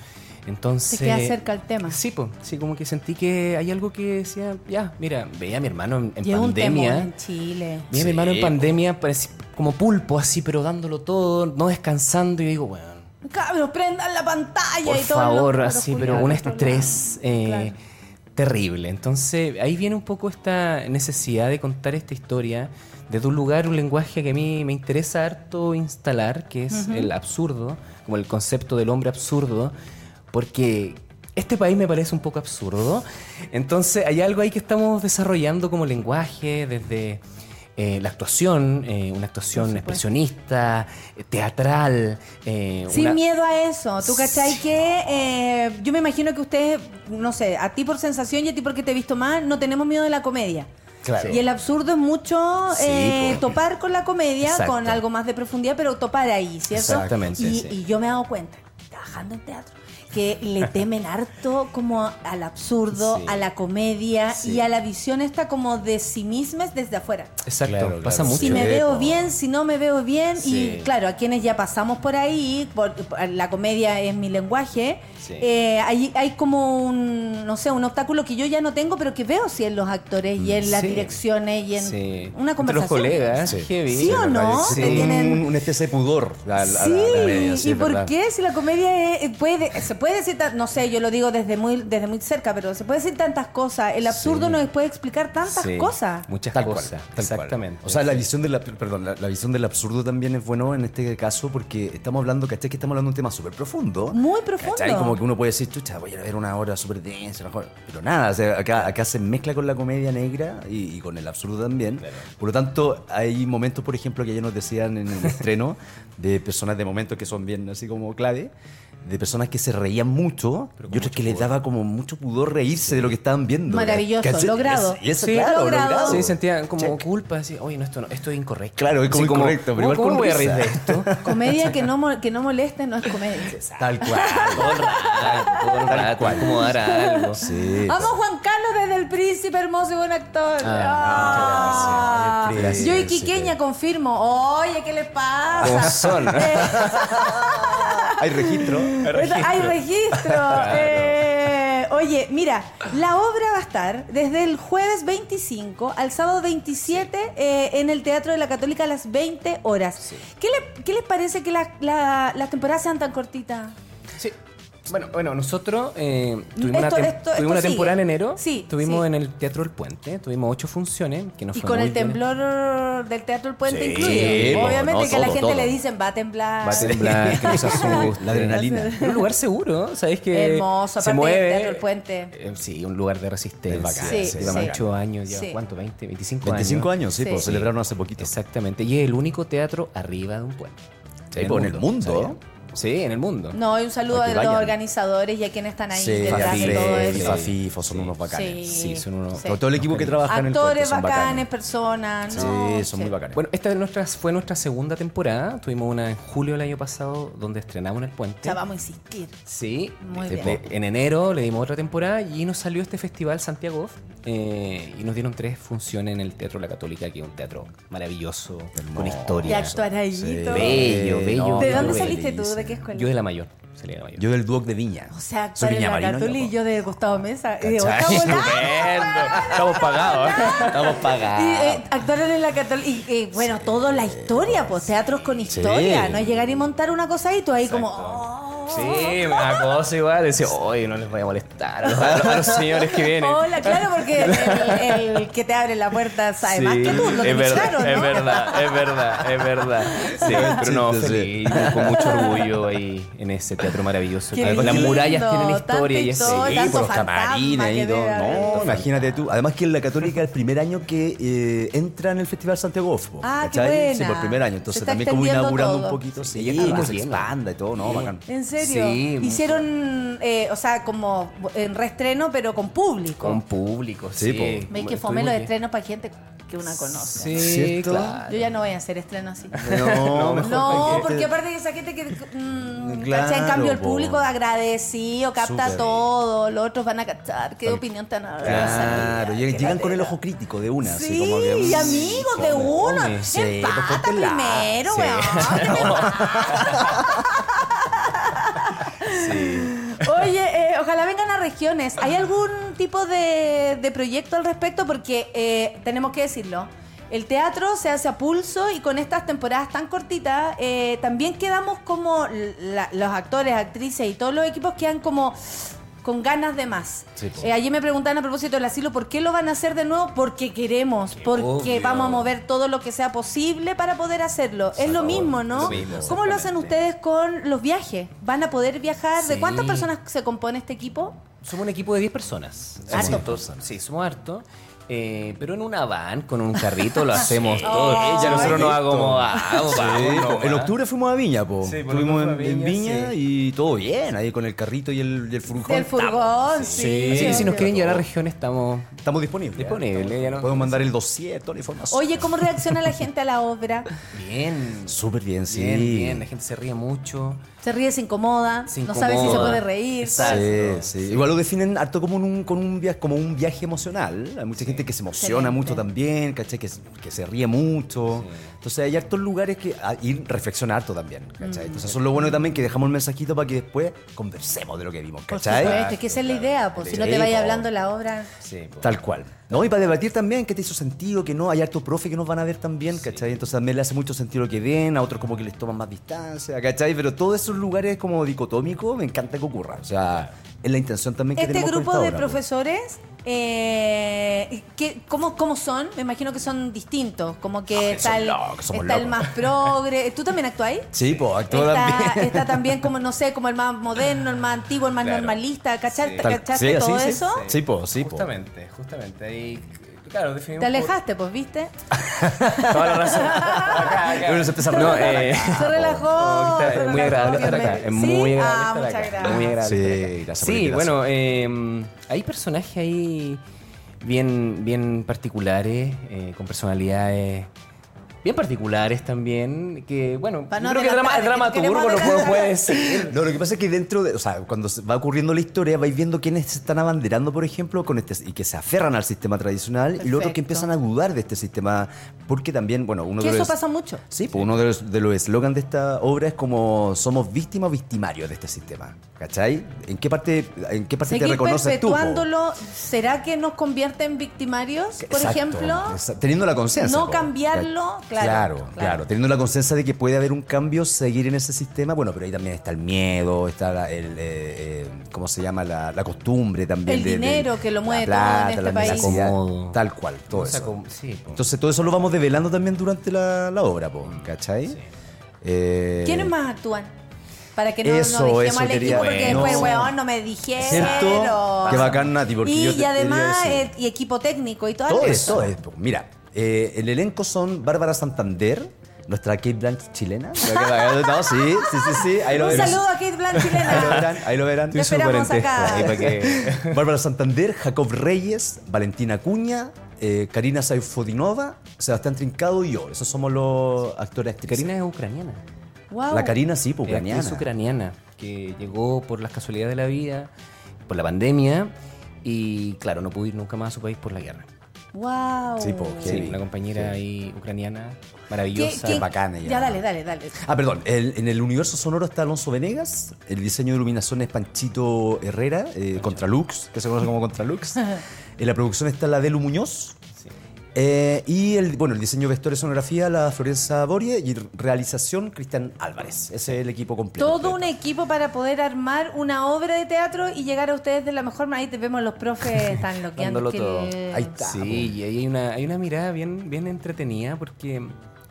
Entonces, Te queda cerca el tema. Sí, pues, sí, como que sentí que hay algo que decía, ya, mira, veía a mi hermano en, en Lleva un pandemia. temor en Chile. Veía a mi hermano en pandemia, parecía como pulpo así, pero dándolo todo, no descansando, y yo digo, bueno, Cabros, prendan la pantalla por y todo. favor, lo- así, lo pero Julián, un otro estrés eh, Claro. terrible. Entonces, ahí viene un poco esta necesidad de contar esta historia desde un lugar, un lenguaje que a mí me interesa harto instalar, que es Ujú. el absurdo, como el concepto del hombre absurdo, porque este país me parece un poco absurdo. Entonces, hay algo ahí que estamos desarrollando como lenguaje desde eh, la actuación, eh, una actuación expresionista, eh, teatral. eh, Sin una- miedo a eso. ¿Tú cachai que eh, yo me imagino que ustedes, no sé, a ti por sensación y a ti porque te he visto más, no tenemos miedo de la comedia? Claro. Y el absurdo es mucho Sí, eh, po. topar con la comedia, Exacto. con algo más de profundidad, pero topar ahí, ¿cierto? Exactamente, Y, sí. y yo me he dado cuenta, trabajando en teatro, que le temen harto como al absurdo, Sí. a la comedia Sí. y a la visión esta como de sí mismas desde afuera. Exacto, Claro, pasa claro. mucho. Si me Sí, veo po. bien, si no me veo bien. Sí. Y claro, a quienes ya pasamos por ahí, porque la comedia es mi lenguaje, Sí. eh, hay, hay como un, no sé, un obstáculo que yo ya no tengo, pero que veo sí en los actores y en las Sí. direcciones y en Sí. una Entre conversación. los colegas, Sí. heavy. ¿Sí o no? Sí. Que tienen- Un, una especie de pudor a, la- a la Sí, comedia, sí, ¿y es por verdad. qué? Si la comedia es- puede, se puede decir, tan- no sé, yo lo digo desde muy, desde muy cerca, pero se puede decir tantas cosas. El absurdo Sí. nos puede explicar tantas Sí, cosas. Muchas Tal cual, cosas. tal cual. Exactamente. O sea, la visión, de la, perdón, la, la visión del absurdo también es bueno en este caso porque estamos hablando, ¿cachai? Que estamos hablando de un tema súper profundo. Muy profundo. ¿Cachai? Como que uno puede decir, chucha, voy a ver una hora súper densa, mejor. Pero nada, o sea, acá, acá se mezcla con la comedia negra y, y con el absurdo también. Por lo tanto, hay momentos, por ejemplo, que ya nos decían en el estreno, de personas de momentos que son bien así como clave, de personas que se reían mucho y otras que les daba como mucho pudor reírse de lo que estaban viendo. Maravilloso, ¿Cachai? logrado. Y eso, Sí, claro, logrado. logrado. Sí, sentían como culpa, así, oye, no, esto, no, esto es incorrecto. Claro, es como Así incorrecto, pero ¿cómo- igual ¿cómo con voy a reír risa. de esto? Comedia que no, mo- que no moleste no es comedia. Tal cual. Todo el rato, todo el rato, acomodar a algo. Sí. Vamos, Juan Carlos, desde El Príncipe, hermoso y buen actor. Ah, Ah, muchas gracias. yo y Príncipe. Quiqueña confirmo. Oye, ¿qué le pasa? Como son. Eh, Hay registro. Hay registro. Eh, oye, mira, la obra va a estar desde el jueves veinticinco al sábado veintisiete eh, en el Teatro de la Católica a las veinte horas. ¿Qué, le- qué les parece que la- la- las temporadas sean tan cortitas? Sí. Bueno, bueno, nosotros eh, tuvimos, Esto- una, tem- esto- tuvimos esto una sigue. temporada en enero. Sí, Tuvimos sí. en el Teatro del Puente. Tuvimos ocho funciones. Que nos Y fue con muy el bien. temblor del Teatro del Puente Sí, incluido. po, Obviamente no, que a la todo, gente todo. le dicen va a temblar. Va a temblar, que nos asuste. La adrenalina. Un lugar seguro, ¿sabes? Que Hermoso, se aparte mueve. del Teatro del Puente. Eh, sí, un lugar de resistencia. Es bacán, Sí, sí, Llevamos sí. ocho años, ya, Sí. ¿cuánto? veinte, veinticinco, veinticinco años. años, sí, Sí. pues celebraron hace poquito. Exactamente. Y es el único teatro arriba de un puente. Sí, pues, en el mundo. ¿sabía? Sí, en el mundo. No, y un saludo Para a que los vayan. organizadores y a quienes están ahí Sí, detrás de todo Fafre, eso. Fafifo, son unos bacanes. Sí. Sí, son unos. Sí. Todo, todo el equipo que trabaja en el puente Actores son bacanes, bacanes. personas. Sí, no, son muy bacanes. Bueno, esta es nuestra, fue nuestra segunda temporada. Tuvimos una en julio del año pasado donde estrenamos en el puente. Ya vamos a insistir. Sí, Muy de- bien. de- en enero le dimos otra temporada y nos salió este festival Santiago eh, y nos dieron tres funciones en el Teatro La Católica, que es un teatro maravilloso, con Y historia. actuar ahí. Sí. todo. Bello, Sí, bello. no, ¿De bello, dónde bello. saliste tú? feliz. ¿De qué escuela? Yo de la mayor. Salí de la mayor. Yo del Duoc de Viña. O sea, Soy actuar en la viñamarino, Católica y loco. yo de Gustavo Mesa. Y de ¿Cachai? Gustavo Lama. Estupendo. Estamos pagados. ¿eh? Estamos Y pagados. eh, actuaron en la Católica. Y eh, bueno, toda la historia, pues teatros con historia. Sí. No es llegar y montar una cosa ahí, tú ahí como. oh. Sí, me da cosa igual. Decía, oye, no les voy a molestar a los, a los- a los señores que vienen. Hola, claro, porque el, el que te abre la puerta sabe más que tú, lo es tenés verdad, claro, ¿no? es verdad, es verdad, es verdad. Sí, pero no, Sí, sí. feliz, con mucho orgullo ahí en ese teatro maravilloso. Qué Las lindo, murallas tienen tanta historia y es historia, Sí, tanto por los fantasma camarines que y todo. debe haber. No, imagínate tú. Además que en la Católica es el primer año que eh, entra en el Festival Santiago Off. po, Ah, qué ¿cachai? Sí, buena. por primer año. Se Entonces está también como extendiendo inaugurando todo. un poquito. Sí, Sí, para que muy se bien. expanda y todo, ¿no? Bacán. ¿En serio? Sí, Hicieron, eh, o sea, como en reestreno, pero con público. con público, Sí, sí. po. Veis que Estuvimos fome los bien. estrenos para gente que una conoce. Sí, ¿Cierto? claro. Yo ya no voy a hacer estreno así. No, mejor No, que- porque aparte de esa gente que. mm, Claro, ¿cachai? En cambio, el po. público agradecido, capta Súper. todo. Los otros van a captar. ¿Qué opinión tan Claro, qué llegan, llegan con el latera. ojo crítico de una. Sí, así como que, y mm, amigos de fome. uno. Sí, pues Empata córtenla. primero, Sí. weón. ¿Qué me pasa? Oye, ojalá vengan a regiones. ¿Hay algún tipo de, de proyecto al respecto? Porque eh, tenemos que decirlo. El teatro se hace a pulso y con estas temporadas tan cortitas eh, también quedamos como la, los actores, actrices y todos los equipos quedan como con ganas de más. Sí, eh, ayer me preguntaban a propósito del asilo, ¿por qué lo van a hacer de nuevo? Porque queremos, porque obvio. Vamos a mover todo lo que sea posible para poder hacerlo. Es lo mismo, ¿no? Lo mismo, ¿cómo lo hacen ustedes con los viajes? ¿Van a poder viajar? Sí. ¿De cuántas personas se compone este equipo? Somos un equipo de diez personas. ¿Harto? Sí, somos harto. Eh, pero en una van, con un carrito, lo hacemos sí. todo. Oh, ya nosotros nos vamos como vamos, sí, vamos, en octubre fuimos a Viña, po. Sí, Fuimos en, Viña, en Viña sí. y todo bien, ahí con el carrito y el, y el furgón. El furgón, sí. sí. Así que si nos quieren llevar a la región, estamos, estamos disponibles. Disponibles. Ya no, podemos mandar el dossier, toda la información. Oye, ¿cómo reacciona la gente a la obra? Bien. Súper bien, sí. Bien, bien. La gente se ríe mucho. Se ríe, se incomoda, se no incomoda. sabe si se puede reír. Sí, sí. Igual lo definen harto como un, con un viaje, como un viaje emocional. Hay mucha sí. gente que se emociona Excelente. mucho también, ¿cachai? Que, que se ríe mucho. Sí. Entonces hay hartos lugares que y reflexiona harto también, ¿cachai? Mm. Entonces eso es lo bueno también, que dejamos el mensajito para que después conversemos de lo que vimos, ¿cachai? Por supuesto, es que esa es la idea, pues, si no te vayas hablando la obra. Sí, tal cual. No, y para debatir también qué te hizo sentido, que no, hay hartos profes que nos van a ver también, ¿cachai? Entonces también le hace mucho sentido lo que ven, a otros como que les toman más distancia, ¿cachai? Pero todos esos lugares como dicotómicos me encanta que ocurra. O sea, es la intención también que este tenemos. Este grupo con de esta obra, profesores, eh, ¿qué, cómo, ¿cómo son? Me imagino que son distintos, como que ah, está, el, locos, está locos. el más progre. ¿Tú también actuáis? Sí, pues actúo está, también. Está también como, no sé, como el más moderno, el más antiguo, el más claro. normalista. ¿Cachaste, sí. ¿cachaste sí, todo sí, eso? Sí, sí, po, sí, justamente, po. justamente. Ahí, claro, definimos. Te alejaste, pues, ¿viste? Toda la razón. Acá, acá. Bueno, se, no, eh, se relajó. Oh, se es relajó, muy agradable estar acá. Es muy ¿Sí? agradable ah, estar muchas acá. gracias. Muy agradable. Sí, gracias sí bueno, eh, hay personajes ahí bien, bien particulares, eh, con personalidades bien particulares también, que bueno, no creo que el drama, dramaturgo lo puede, puede decir. No, lo que pasa es que dentro de, o sea, cuando va ocurriendo la historia, vais viendo quiénes se están abanderando, por ejemplo, con este y que se aferran al sistema tradicional. Perfecto. Y los otros que empiezan a dudar de este sistema, porque también, bueno, uno que de eso los, pasa mucho. Sí, pues uno de los de los eslogans de esta obra es como somos víctimas o victimarios de este sistema, ¿cachai? ¿En qué parte, en qué parte Seguir te reconoces tú? perpetuándolo, ¿será que nos convierte en victimarios, por Exacto, ejemplo? Exacto. Teniendo la conciencia. No po. cambiarlo, claro. Claro, claro. claro. Teniendo la conciencia de que puede haber un cambio, seguir en ese sistema. Bueno, pero ahí también está el miedo, está la, el, eh, eh, ¿cómo se llama? La, la costumbre también. El de, dinero de, que lo mueve plata, todo en este la país. Tal cual, todo o sea, eso. como, sí, Entonces todo eso lo vamos develando también durante la, la obra, po, ¿cachai? Sí. Eh, ¿Quiénes más actúan? Para que no eso, nos dejemos eso al quería, equipo, porque no. después, weón, no me dijeron. ¿Cierto? Qué bacán, Nati, porque y, yo te, y además, te eh, y equipo técnico y todo, todo eso. Todo esto. Mira, eh, el elenco son Bárbara Santander, nuestra Kate Blanchett chilena. No, sí, sí, sí, sí. Ahí lo Un verán. saludo a Kate Blanchett chilena. Ahí lo verán, ahí lo verán. Te esperamos acá. Ahí para que... Bárbara Santander, Jacob Reyes, Valentina Cuña, eh, Karina Saifodinova, Sebastián Trincado y yo. Esos somos los actores actrices. Karina es ucraniana. Wow. La Karina sí, pues, ucraniana. Es ucraniana, que llegó por las casualidades de la vida, por la pandemia, y claro, no pudo ir nunca más a su país por la guerra. Wow. Sí, pues, sí, una compañera sí. ahí ucraniana maravillosa. ¿Qué, qué? Bacana ella. Ya, dale, dale, dale. Ah, perdón. El, en el universo sonoro está Alonso Venegas. El diseño de iluminación es Panchito Herrera, eh, Contralux, que se conoce como Contralux. En la producción está la Delu Muñoz. Sí. Eh, y el, bueno, el diseño de vestuario y sonografía, la Florencia Borie. Y realización, Cristian Álvarez. Ese es el equipo completo. Todo completo. un equipo para poder armar una obra de teatro y llegar a ustedes de la mejor manera. Ahí te vemos los profes tan loqueando. Que todo. Le... Ahí está. Sí, y ahí hay una, hay una mirada bien, bien entretenida porque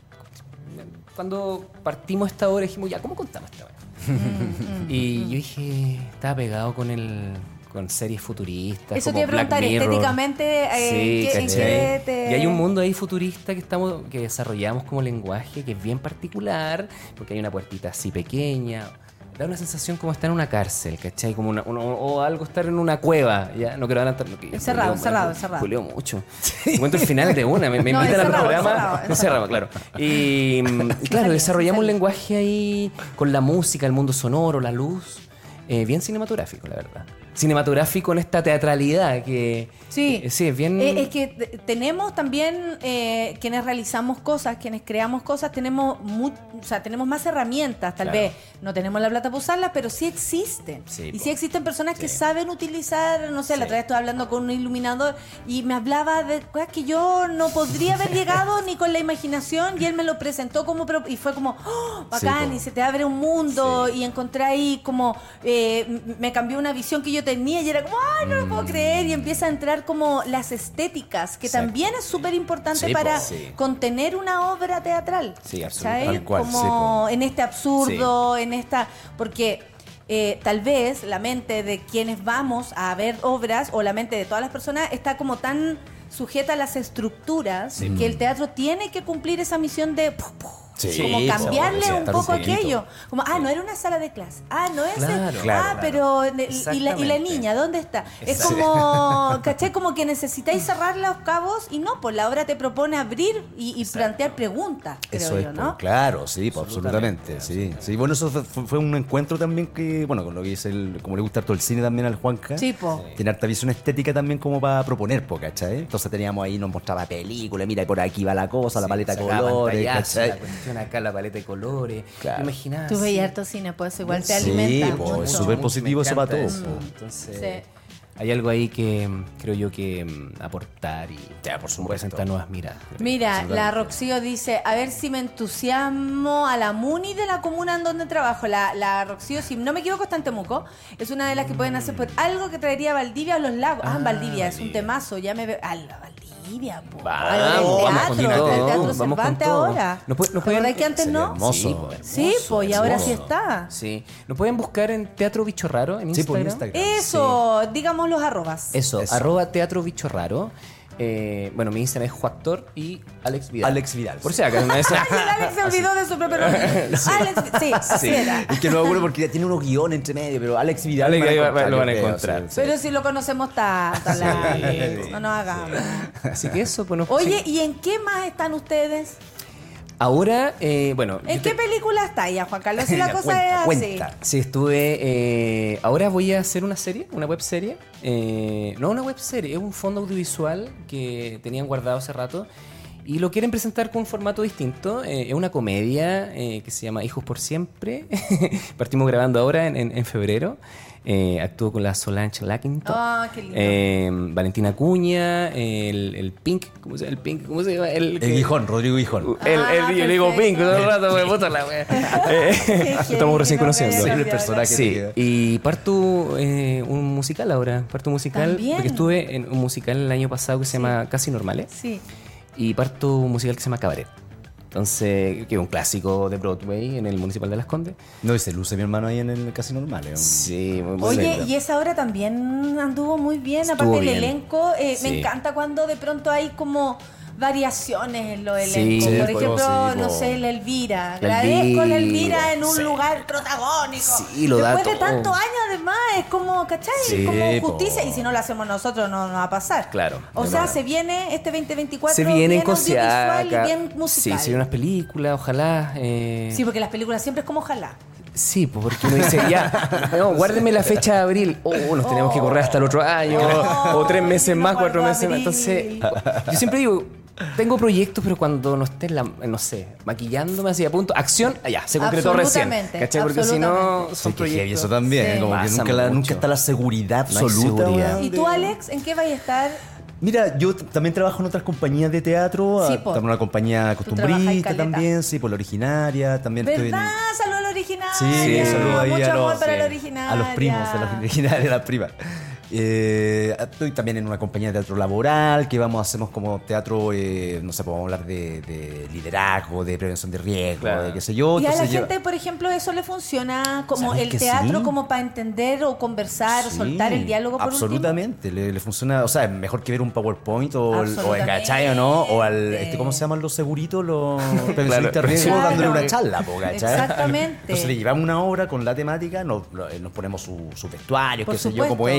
cuando partimos esta obra dijimos, ya, ¿cómo contamos esta obra? Y yo dije, estaba pegado con el... con series futuristas. Eso como te iba a preguntar, Black Mirror. estéticamente, eh, sí, ¿qué, ¿en qué te...? Y hay un mundo ahí futurista que estamos que desarrollamos como lenguaje que es bien particular, porque hay una puertita así pequeña. Da una sensación como estar en una cárcel, ¿cachai? Como una, una, o algo estar en una cueva. Ya no quiero adelantar. No, cerrado, cerrado, cerrado. Julio mucho. Sí. Cuento el final de una. Me, me no, invitan al programa. Cerrado, no cerrado, claro. Y, y claro, desarrollamos un lenguaje ahí con la música, el mundo sonoro, la luz. eh, bien cinematográfico, la verdad. Cinematográfico en esta teatralidad que... Sí, eh, sí es bien... Eh, es que t- tenemos también, eh, quienes realizamos cosas, quienes creamos cosas, tenemos mu- o sea, tenemos más herramientas, tal Claro. vez no tenemos la plata para usarlas, pero sí existen. Sí, y po. sí existen personas que saben utilizar, no sé, la otra vez estuve hablando con un iluminador y me hablaba de cosas que yo no podría haber llegado ni con la imaginación, y él me lo presentó como, pro- y fue como, ¡oh, bacán! po. Y se te abre un mundo, y encontré ahí como, eh, m- me cambió una visión que yo tenía y era como, ¡ay, no lo puedo creer! Y empieza a entrar como las estéticas, que Exacto. también es súper importante Sí, para po. Sí. contener una obra teatral. Sí, ¿cachai? absolutamente. Tal cual, Como sí, po. en este absurdo, en esta... Porque eh, tal vez la mente de quienes vamos a ver obras, o la mente de todas las personas, está como tan sujeta a las estructuras, Sí. que el teatro tiene que cumplir esa misión de... pu, pu, Sí, como sí, cambiarle sí, un estar poco un poquito. aquello. Como, ah, no era una sala de clase. Ah, no es. Claro, el- claro, ah, claro. pero. ¿Y la, y la Exactamente. niña dónde está? Es Exacto. como. ¿Caché? Como que necesitáis cerrar los cabos y no, pues la obra te propone abrir y, y plantear preguntas, creo Eso es, yo, po, ¿no? claro, sí, po, Absolutamente, absolutamente, sí, sí. Bueno, eso fue, fue un encuentro también que, bueno, con lo que dice el, como le gusta harto el cine también al Juanca. Sí, po. Tiene harta visión estética también como para proponer, po, ¿cachai? Entonces teníamos ahí, nos mostraba películas, mira, por aquí va la cosa, la paleta de Sacaba colores, pantallazo, ¿cachai? la cuestión acá, la paleta de colores. Claro. Imaginás. Tú sí. veías harto cine, pues igual te Sí, alimenta po, mucho. es súper positivo me eso para encanta todos, eso. po. Entonces, Sí. hay algo ahí que mm, creo yo que mm, aportar y Ya, por supuesto. presentar nuevas miradas. Mira, Absolutamente. la Roxío dice, a ver si me entusiasmo a la Muni de la comuna en donde trabajo. La, la Roxío, si no me equivoco, está en Temuco. Es una de las que pueden hacer por algo que traería a Valdivia o los lagos. Ah, Ah, en Valdivia, es un Valdivia. temazo. Ya me veo. Ah, la Valdivia, po. Vamos, Al vamos teatro, con el todo, Teatro vamos con Cervantes todo. ahora. ¿No puede- no ¿Te pueden- acordás que antes Sería no? hermoso. Sí, po, Sí, hermoso, pues, y ahora sí hermoso. está. Sí. ¿Nos pueden buscar en Teatro Bicho Raro en Sí, por Instagram? Instagram. Eso, digamos los arrobas. Eso, Eso. arroba Teatro Bicho Raro. Eh, bueno, mi Instagram es Juactor y Alex Vidal. Alex Vidal. Por si acaso, no es... Ay, el Alex se olvidó de su propio nombre. Alex, sí, así era. Es que no me acuerdo porque ya tiene unos guiones entre medio, pero Alex Vidal Alex van a ahí va- encontrar, lo van a yo creo, encontrar. sí, sí. Pero si lo conocemos tanto, Alex, no nos hagamos. Así que eso, pues nos- Oye, sí. ¿y en qué más están ustedes? Ahora, eh, bueno... ¿En yo qué te- película está ya, Juan Carlos? Si la Ya, cosa cuenta, es así. cuenta. Sí, estuve... eh, ahora voy a hacer una serie, una web serie. Eh, no una web serie, es un fondo audiovisual que tenían guardado hace rato. Y lo quieren presentar con un formato distinto. Eh, es una comedia eh, que se llama Hijos por Siempre. Partimos grabando ahora en, en- en febrero. Eh, actúo con la Solange Lackington. Ah, qué lindo. Eh, Valentina Cuña, el, el Pink, ¿cómo se llama? El Pink, ¿cómo se llama? El, El que- Guijón, Rodrigo Guijón. el, el- Ah, yo le digo perfecto. Pink todo el rato, me puta la wea. Eh, Estamos recién no me conociendo. había el personaje Sí, que queda. y parto eh, un musical ahora. Parto un musical. También. Porque estuve en un musical el año pasado que se llama Casi Normales. Sí. Y parto un musical que se llama Cabaret. Entonces, que es un clásico de Broadway en el Municipal de Las Condes. No, y se luce mi hermano ahí en el Casi Normal. es un- Sí, muy, muy Oye, lindo. y esa obra también anduvo muy bien, Estuvo aparte del bien. elenco. eh, Me Sí. encanta cuando de pronto hay como variaciones en los Sí, elencos. Por sí, ejemplo, sí, no po. sé, la Elvira. La Agradezco a la Elvira, Elvira en un sí. lugar protagónico. Sí, lo da Después de todo. tantos años, además, es como, ¿cachai? Sí, como po. justicia. Y si no lo hacemos nosotros, no nos va a pasar. Claro. O de sea, verdad. se viene este veinte veinticuatro. Se vienen bien con audiovisual y Siaka. bien musical. Sí, se vienen unas películas, ojalá. eh, Sí, porque las películas siempre es como ojalá. Sí, pues porque uno dice, ya, no, guárdeme la fecha de abril. Oh, nos tenemos que correr hasta el otro año. Oh, o tres meses yo no más, cuatro guardo meses más. abril. Entonces, yo siempre digo, tengo proyectos, pero cuando no esté, en la, no sé, maquillándome así a punto, acción, allá, se concretó recién. Absolutamente, ¿Cachai? Porque si no, absolutamente. son Sí, que heavy proyectos. eso también, Sí. como que Pasa nunca, la- mucho. nunca está la seguridad No hay absoluta. seguridad. weón, ¿Y de- tú, Alex, en qué vais a estar? Mira, yo t- también trabajo en otras compañías de teatro, Sí, ah, po. también una compañía Tú trabajas costumbrista caleta. también, sí, por la originaria, también estoy en- ¿Verdad? Saludos a la original. Sí, saludos ahí Mucho a amor los, para sí, la original. a los primos de la original, a las primas. Eh, estoy también en una compañía de teatro laboral que vamos hacemos como teatro, eh, no sé, podemos hablar de, de liderazgo, de prevención de riesgo, Claro. de qué sé yo. Y a la entonces lleva- gente, por ejemplo, eso le funciona como ¿Sabes el que teatro, sí? como para entender o conversar o Sí, soltar el diálogo por absolutamente, le, le funciona, o sea, es mejor que ver un PowerPoint o el, o el Absolutamente. ¿cachai o no? O al, este, ¿cómo se llaman los seguritos? Los prevencionistas de riesgo Claro. dándole una charla, po, ¿cachai? Exactamente. Entonces le llevamos una obra con la temática, nos, lo- nos ponemos su, su vestuario, Por qué sé yo, supuesto. como ellos, entonces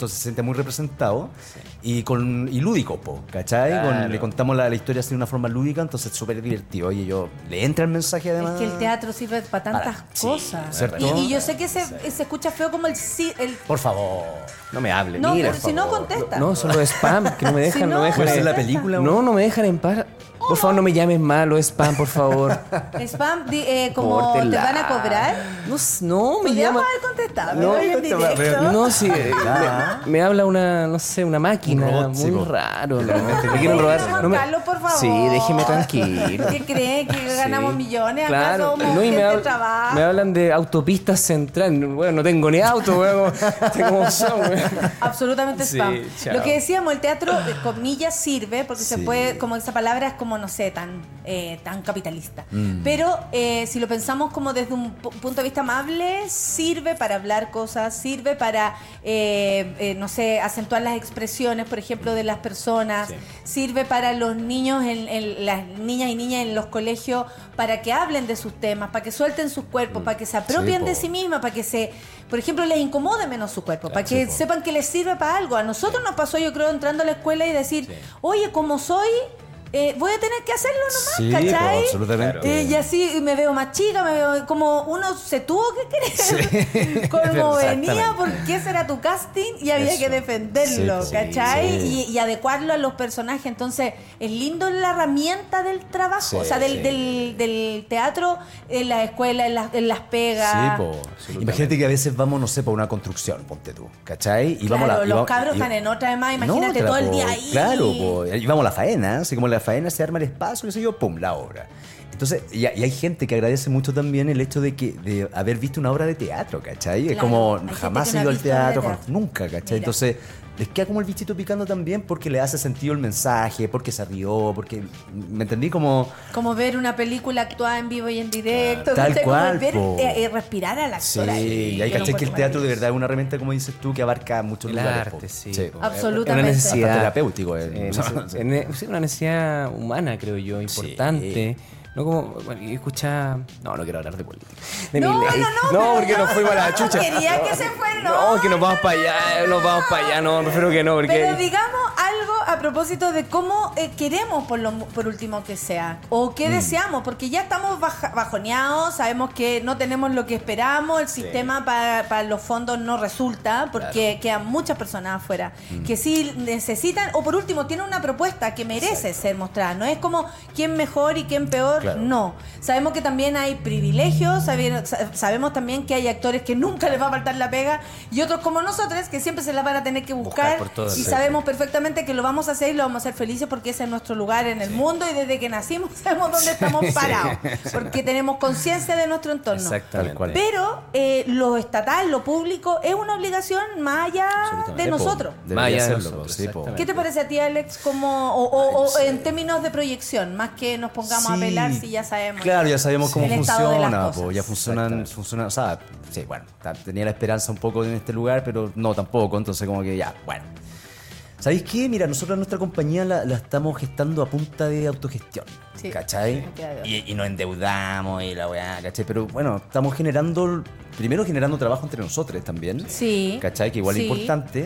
entonces se siente muy representado y con y lúdico, po, ¿cachai? Claro. Con- le contamos la, la historia así de una forma lúdica, entonces es súper divertido. Oye, yo le entra el mensaje además. Es que el teatro sirve para tantas Para- sí, cosas. ¿cierto? Y, y yo sé que se, se escucha feo como el... sí- el Por favor. No me hable, no, mira. pero si no contesta. No, solo spam, que no me dejan, Si no, no, me dejan. ¿puede ser en- la película, No, no me dejan en paz. Por favor, no me llames malo, spam, por favor. Spam, di- eh, como Córtela. te van a cobrar. No, s- no me Podríamos llama. haber contestado. No, pero en directo. No, sí, eh, me, me habla una, no sé, una máquina Un robot, muy sí, po. raro. ¿no? Realmente Me quieren robar. Juan No me- Carlos, por favor. Sí, déjeme tranquilo. ¿Qué creen? ¿Que ganamos Sí. millones? Claro, ¿Acaso somos no, y gente me, de hab- trabajo? me hablan de autopistas centrales. Bueno, no tengo ni auto, weón. Tengo son, weón. Absolutamente Sí, spam. chao. Lo que decíamos, el teatro, de comillas, sirve, porque se Sí. puede, como esa palabra es como, no sé, tan, eh, tan capitalista. Mm. Pero eh, si lo pensamos como desde un pu- punto de vista amable, sirve para hablar cosas, sirve para, eh, eh, no sé, acentuar las expresiones, por ejemplo, de las personas, Sí. sirve para los niños, en, en- las niñas y niñas en los colegios, para que hablen de sus temas, para que suelten sus cuerpos, para que se apropien po. de sí mismas, para que se, por ejemplo, les incomode menos su cuerpo, para que sí, po. sepan que les sirve para algo. A nosotros nos pasó, yo creo, entrando a la escuela y decir, oye, como soy, eh, voy a tener que hacerlo nomás, Sí, ¿cachai? po, absolutamente. Eh, y así me veo más chica, me veo como uno se tuvo que querer. Como venía, Exactamente. porque ese era tu casting y había Eso. que defenderlo, Sí, ¿cachai? sí. Y, y adecuarlo a los personajes. Entonces, es lindo la herramienta del trabajo, Sí, o sea, del, sí. del, del teatro en la escuela, en, las- en las pegas. Sí, po. Imagínate que a veces vamos, no sé, para una construcción, ponte tú, ¿cachai? Y Claro, vamos a la, y los vamos- cabros y- están en otra, además, en imagínate otra, todo el po. día ahí. Claro, po. Y vamos a la faena, así como la faena se arma el espacio, qué sé yo, pum, la obra. Entonces, y, y hay gente que agradece mucho también el hecho de que de haber visto una obra de teatro, ¿cachai? es Claro, como hay gente jamás que he no ido ha al visto obra de teatro, teatro. nunca, ¿cachai? Mira. Entonces, les queda como el bichito picando también porque le hace sentido el mensaje, porque se rió, porque, ¿me entendí? Como... Como ver una película actuada en vivo y en directo. Tal ¿cachai? Como cual, ver, po. eh, eh, respirar al Sí, actor ahí. y hay Yo lo caché que el encuentro teatro de maravilloso. verdad es una herramienta, como dices tú, que abarca muchos El lugares. arte, po. sí, po. Absolutamente. Una necesidad. Hasta terapéutico, eh. Eh, O sea, nece- sí. en- eh, sí, una necesidad humana, creo yo, importante. No como, bueno, y escuchar... No, no quiero hablar de política. De No, mi ley. no, no, No, pero porque no, nos fuimos a la no chucha. quería que se fuera, no, No, que nos vamos para allá, nos vamos para allá. No, prefiero que no, porque... Pero digamos algo a propósito de cómo eh, queremos, por, lo, por último, que sea. O qué Mm. deseamos, porque ya estamos baja- bajoneados, sabemos que no tenemos lo que esperamos, el sistema para, para los fondos no resulta, porque quedan muchas personas afuera Mm. que sí necesitan, o por último, tienen una propuesta que merece ser mostrada. No es como quién mejor y quién peor, Claro. no. Sabemos que también hay privilegios, sabe- sa- sabemos también que hay actores que nunca les va a faltar la pega y otros como nosotros que siempre se la van a tener que buscar, Buscar por todas, y sí. sabemos perfectamente que lo vamos a hacer y lo vamos a hacer felices porque ese es nuestro lugar en el mundo y desde que nacimos sabemos dónde estamos parados, porque tenemos conciencia de nuestro entorno. Exactamente. Tal cual. Pero eh, lo estatal, lo público, es una obligación más allá de Sí, po. nosotros. Debería Más allá de serlo, nosotros, sí, po. exactamente. ¿Qué te parece a ti, Alex, como, o, o- o en términos de proyección, más que nos pongamos a Sí. pelar si ya sabemos? Claro, ya sabemos cómo el estado de las funciona, cosas. po, ya funcionan, funcionan, o sea, sí, bueno, ta- tenía la esperanza un poco en este lugar, pero no tampoco, entonces como que ya, bueno. ¿Sabéis qué? Mira, nosotros nuestra compañía la, la estamos gestando a punta de autogestión, Sí, ¿cachai? me queda de otra. Y, y nos endeudamos y la weá, ¿cachai? Pero bueno, estamos generando, primero generando trabajo entre nosotros también. Sí. ¿Cachai? Que igual Sí. es importante.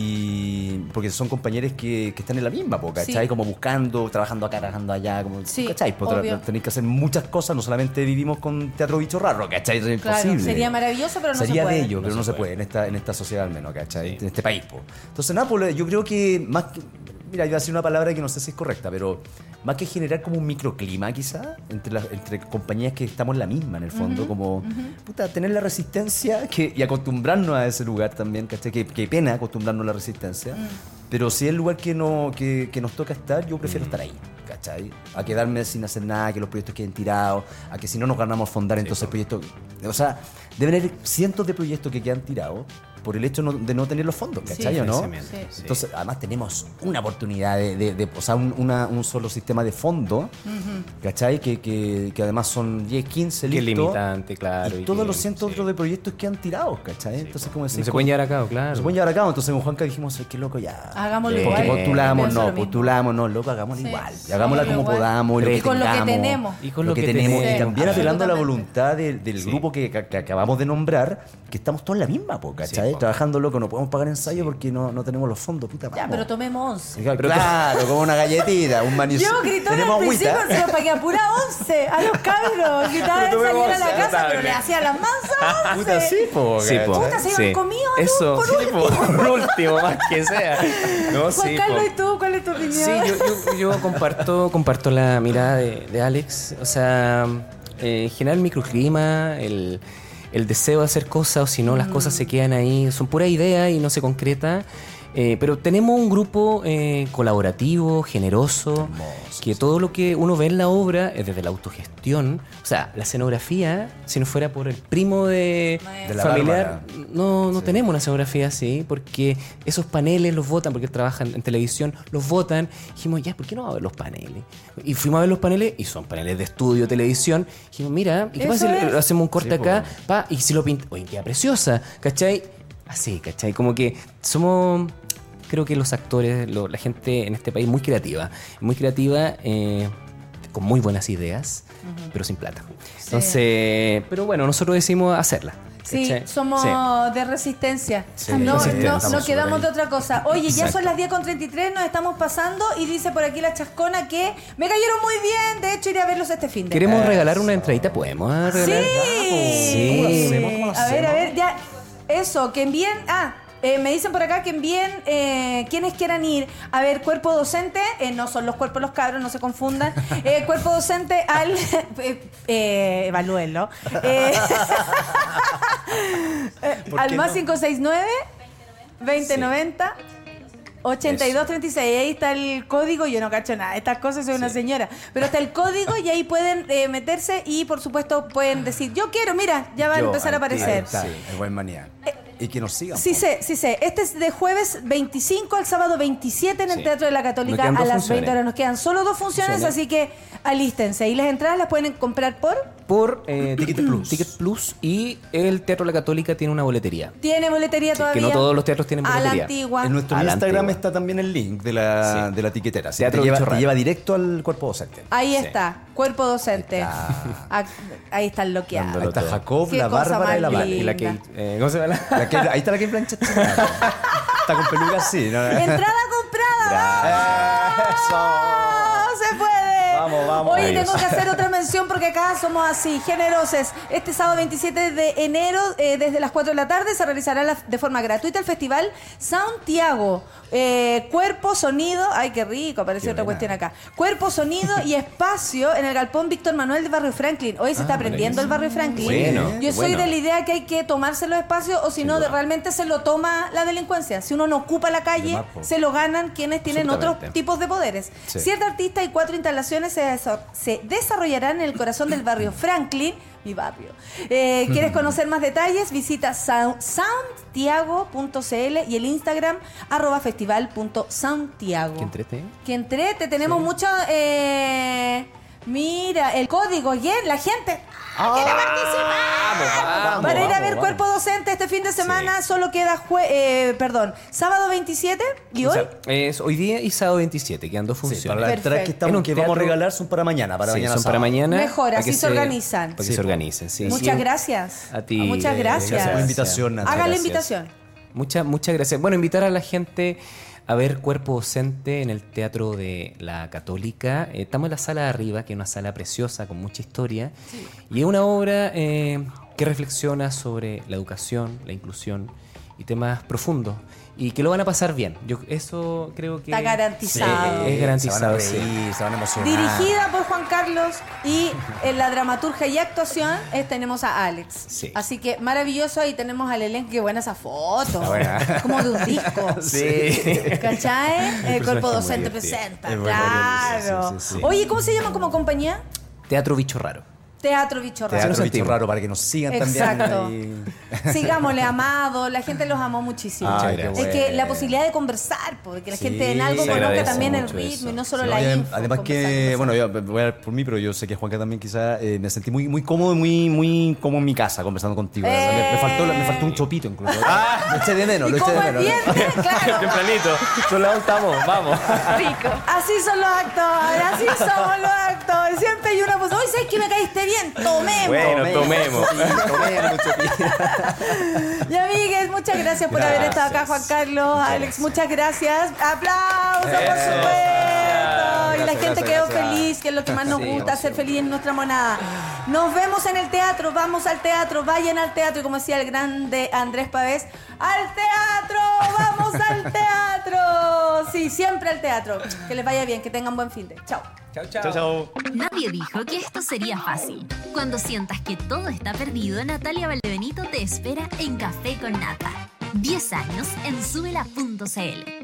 Y porque son compañeros que, que están en la misma, po, ¿cachai? Sí. Como buscando, trabajando acá, trabajando allá. Como, Sí, ¿cachai? Po, tra- obvio. tenéis que hacer muchas cosas, no solamente vivimos con teatro bicho raro, ¿cachai? Es Claro, imposible. sería maravilloso, pero no Sería se puede. bello, pero no, se puede, en esta, en esta sociedad al menos, ¿cachai? En este país, po. Entonces, nada, pues, yo creo que más que. Mira, iba a decir una palabra que no sé si es correcta, pero más que generar como un microclima, quizá, entre, las, entre compañías que estamos en la misma, en el fondo, como, puta, tener la resistencia que, y acostumbrarnos a ese lugar también, ¿cachai? Que, que pena acostumbrarnos a la resistencia, pero si es el lugar que, no, que, que nos toca estar, yo prefiero estar ahí, ¿cachai? A quedarme sin hacer nada, que los proyectos queden tirados, a que si no nos ganamos fondar, entonces el proyecto. O sea, deben haber cientos de proyectos que quedan tirados por el hecho no- de no tener los fondos, ¿cachai? Sí, ¿O no? precisamente, sí. Entonces, además tenemos una oportunidad de, de, de- o sea, un, una- un solo sistema de fondo, ¿cachai? Que, que, que además son diez, quince, Que listo. limitante, claro. Y y todos que- los cientos sí. otros de proyectos que han tirado, ¿cachai? Entonces, como decir, No se pueden llevar a cabo, claro. se pueden llevar a cabo. Entonces, con Juanca dijimos, qué loco, ya. Hagámoslo Bien. igual. Porque postulamos, Pienso lo no, mismo. postulamos, no, loco, hagámoslo Sí, igual. sí, Y hagámosla como igual. podamos, y lo Y que con lo que tengamos, tenemos. Y con lo lo que que tenemos. tenemos. Y también apelando a la Absolutamente. voluntad del, del Sí. grupo que, que- que acabamos de nombrar, que estamos todos en la misma, po, ¿cachai? ¿cachai? Trabajando loco, no podemos pagar ensayo porque no, no tenemos los fondos, puta madre. Ya, pero tomemos once. Claro, claro, como una galletita, un maní. Yo gritó al Tenemos principio, agüita. se lo pagué a pura once, a los cabros. Gritaba de salir a la casa, pero le hacía las mansas once. Puta, sí, po. Sí, po. Puta, se iban Sí. comidos Eso, por sí, último. po, por último, más que sea. No, Juan sí, Carlos, po. ¿y tú? ¿Cuál es tu opinión? Sí, yo, yo, yo comparto, comparto la mirada de, de Alex. O sea, eh, generar el microclima, el, el deseo de hacer cosas, o si no, las Mm. cosas se quedan ahí. Son pura idea y no se concreta. Eh, pero tenemos un grupo eh, colaborativo, generoso, que todo lo que uno ve en la obra es desde la autogestión. O sea, la escenografía, si no fuera por el primo de, De la familiar, Bárbara. no, no tenemos una escenografía así, porque esos paneles los votan, porque él trabaja en, en televisión, los votan. Dijimos, ya, ¿por qué no vamos a ver los paneles? Y fuimos a ver los paneles, y son paneles de estudio, televisión. Dijimos, mira, ¿y qué pasa si Eso le- es. hacemos un corte Sí, acá? Pa, y si lo pinta, oye, queda preciosa, ¿cachai? Así, ¿cachai? Como que somos, creo que los actores, lo- la gente en este país muy creativa, muy creativa, eh, con muy buenas ideas, pero sin plata. Entonces, pero bueno, nosotros decidimos hacerla. Sí, ¿cachai? somos Sí. de resistencia. Sí, no, resistencia, no, estamos no quedamos súper de ahí. otra cosa. Oye, ya Exacto. son las diez con treinta y tres, nos estamos pasando y dice por aquí la chascona que me cayeron muy bien. De hecho, iré a verlos este fin de ¿Queremos regalar una entradita? ¿Podemos ah, Sí. regalar? Sí. ¿Cómo lo hacemos? ¿Cómo lo A ver, a hacemos? ver, ya. Eso, que envíen. Ah. eh, me dicen por acá que envíen eh, quienes quieran ir a ver Cuerpo Docente, eh, no son los cuerpos los cabros, no se confundan. Eh, cuerpo Docente al. eh, eh, evalúenlo. Eh, eh, ¿Por al qué más no? cinco seis nueve, veinte noventa, ochenta y dos treinta y seis. Ahí está el código. Yo no cacho nada. Estas cosas soy una señora. Pero está el código y ahí pueden eh, meterse y, por supuesto, pueden decir: yo quiero, mira, ya va a Yo, empezar a ahí aparecer. está, el buen manía. Y que nos sigan. Sí sé, sí sé. Este es de jueves veinticinco al sábado veintisiete en el Sí. Teatro de la Nos Católica quedan a dos las funciones. veinte horas. Nos quedan solo dos funciones, Funciones. así que alístense. Y las entradas las pueden comprar por... Por eh, Ticket Plus. Ticket Plus y el Teatro de la Católica tiene una boletería. Tiene boletería Sí, todavía. que no todos los teatros tienen A la boletería. antigua. En nuestro A la Instagram antigua. está también el link de la, Sí. de la tiquetera. Así que Teatro te, lleva, Bicho te Raro. lleva directo al cuerpo docente. Ahí Sí. está, cuerpo docente. Ahí Ah, Ahí está el loqueado. Ahí Dándolo está todo. Jacob, Qué la cosa Bárbara y la más Vale. Y la linda. Kate, eh, ¿cómo se llama? la- La Kate- ahí está la Kate Blanchett. Está con peluca así. ¿no? Entrada comprada. ¡Vamos! ¡Se puede! Vamos, vamos. Oye, Adiós. tengo que hacer otra mención porque acá somos así, generosos. Este sábado veintisiete de enero, eh, desde las cuatro de la tarde, se realizará la- de forma gratuita el festival Santiago. Eh, cuerpo, sonido. Ay, qué rico, apareció Qué otra buena. cuestión acá. Cuerpo, sonido y espacio en el Galpón Víctor Manuel de Barrio Franklin. Hoy se está aprendiendo el Barrio Franklin. Bueno, Yo qué soy bueno. de la idea que hay que tomarse los espacios o si no, de- realmente se lo toma la delincuencia. Si uno no ocupa la calle, más, po. se lo ganan quienes tienen otros Absolutamente. tipos de poderes. Sí. Siete artistas y cuatro instalaciones se, desa- se desarrollarán en el corazón del barrio Franklin, mi barrio. Eh, ¿Quieres conocer más detalles? Visita sound- soundtiago punto c l y el Instagram arroba festival punto santiago. ¿Qué entrete? Que entrete, tenemos mucho... eh, mira, el código, bien, la gente... ¡Ah, quiere participar! vamos, Para ir a vamos, ver vamos. Cuerpo Docente este fin de semana solo queda, jue- eh, perdón, sábado veintisiete y O hoy... sea, es hoy día y sábado veintisiete, quedan dos Sí, funciones. para las entradas que, Perfecto. estamos, En un que vamos a teatro- regalar son para mañana. Para Sí, mañana son para sábado. mañana. Mejor, para así que se organizan. Para que Sí, se po. organicen, sí. Muchas Sí. gracias. A ti. Muchas eh, gracias. Gracias por la invitación, Nacho. Haga la Gracias. invitación. Muchas, muchas gracias. Bueno, invitar a la gente a ver Cuerpo Docente en el Teatro de la Católica. Eh, estamos en la sala de arriba, que es una sala preciosa con mucha historia. Y es una obra eh, que reflexiona sobre la educación, la inclusión y temas profundos. Y que lo van a pasar bien. Yo eso creo que... Está garantizado. Sí, es garantizado, Se van a reír, sí. se van a emocionar. Dirigida por Juan Carlos y en la dramaturgia y actuación eh, tenemos a Alex. Sí. Así que maravilloso, ahí tenemos al elenco. Qué buena esa foto. buena. Como de un disco. Sí. ¿Cachai? El cuerpo personaje muy docente divertido. presenta. Es muy Claro. divertido, sí, sí, sí. Oye, ¿cómo se llama como compañía? Teatro Bicho Raro. Teatro Bicho Raro. Teatro Así nos Bicho sentimos. Raro para que nos sigan Exacto. también. ahí. Sigámosle, amado. La gente los amó muchísimo. Ay, qué es bueno. que la posibilidad de conversar, porque la Sí, gente en algo se conozca agradece también el mucho ritmo eso. y no solo Sí, la adem- info. Además que, conversar, bueno, conversar. yo voy a hablar por mí, pero yo sé que Juanca también quizá eh, me sentí muy, muy cómodo y muy, muy como en mi casa conversando contigo. Eh. Me, me faltó, me faltó un chopito incluso. Lo eché de menos, Y lo eché de como es menos. viernes, claro. Tempranito. Son las estamos, vamos. Así son los actores, así somos los actores. Siempre hay una cosa. Hoy sabes que me caíste bien. bien, tomemos. Bueno, tomemos. Y amigues, muchas gracias por Gracias. haber estado acá, Juan Carlos, Alex, muchas gracias. ¡Aplausos, por supuesto! Y la Gracias, gente gracias, quedó gracias. feliz, que es lo que más nos Sí, gusta, ser feliz en nuestra monada. Nos vemos en el teatro, vamos al teatro, vayan al teatro, y como decía el grande Andrés Pavés, ¡al teatro! ¡Vamos al teatro! Sí, siempre al teatro. Que les vaya bien, que tengan buen fin de. Chao. Chao, chao. Chao, chao. Nadie dijo que esto sería fácil. Cuando sientas que todo está perdido, Natalia Valdebenito te espera en Café con Nata. diez años en subela punto c l.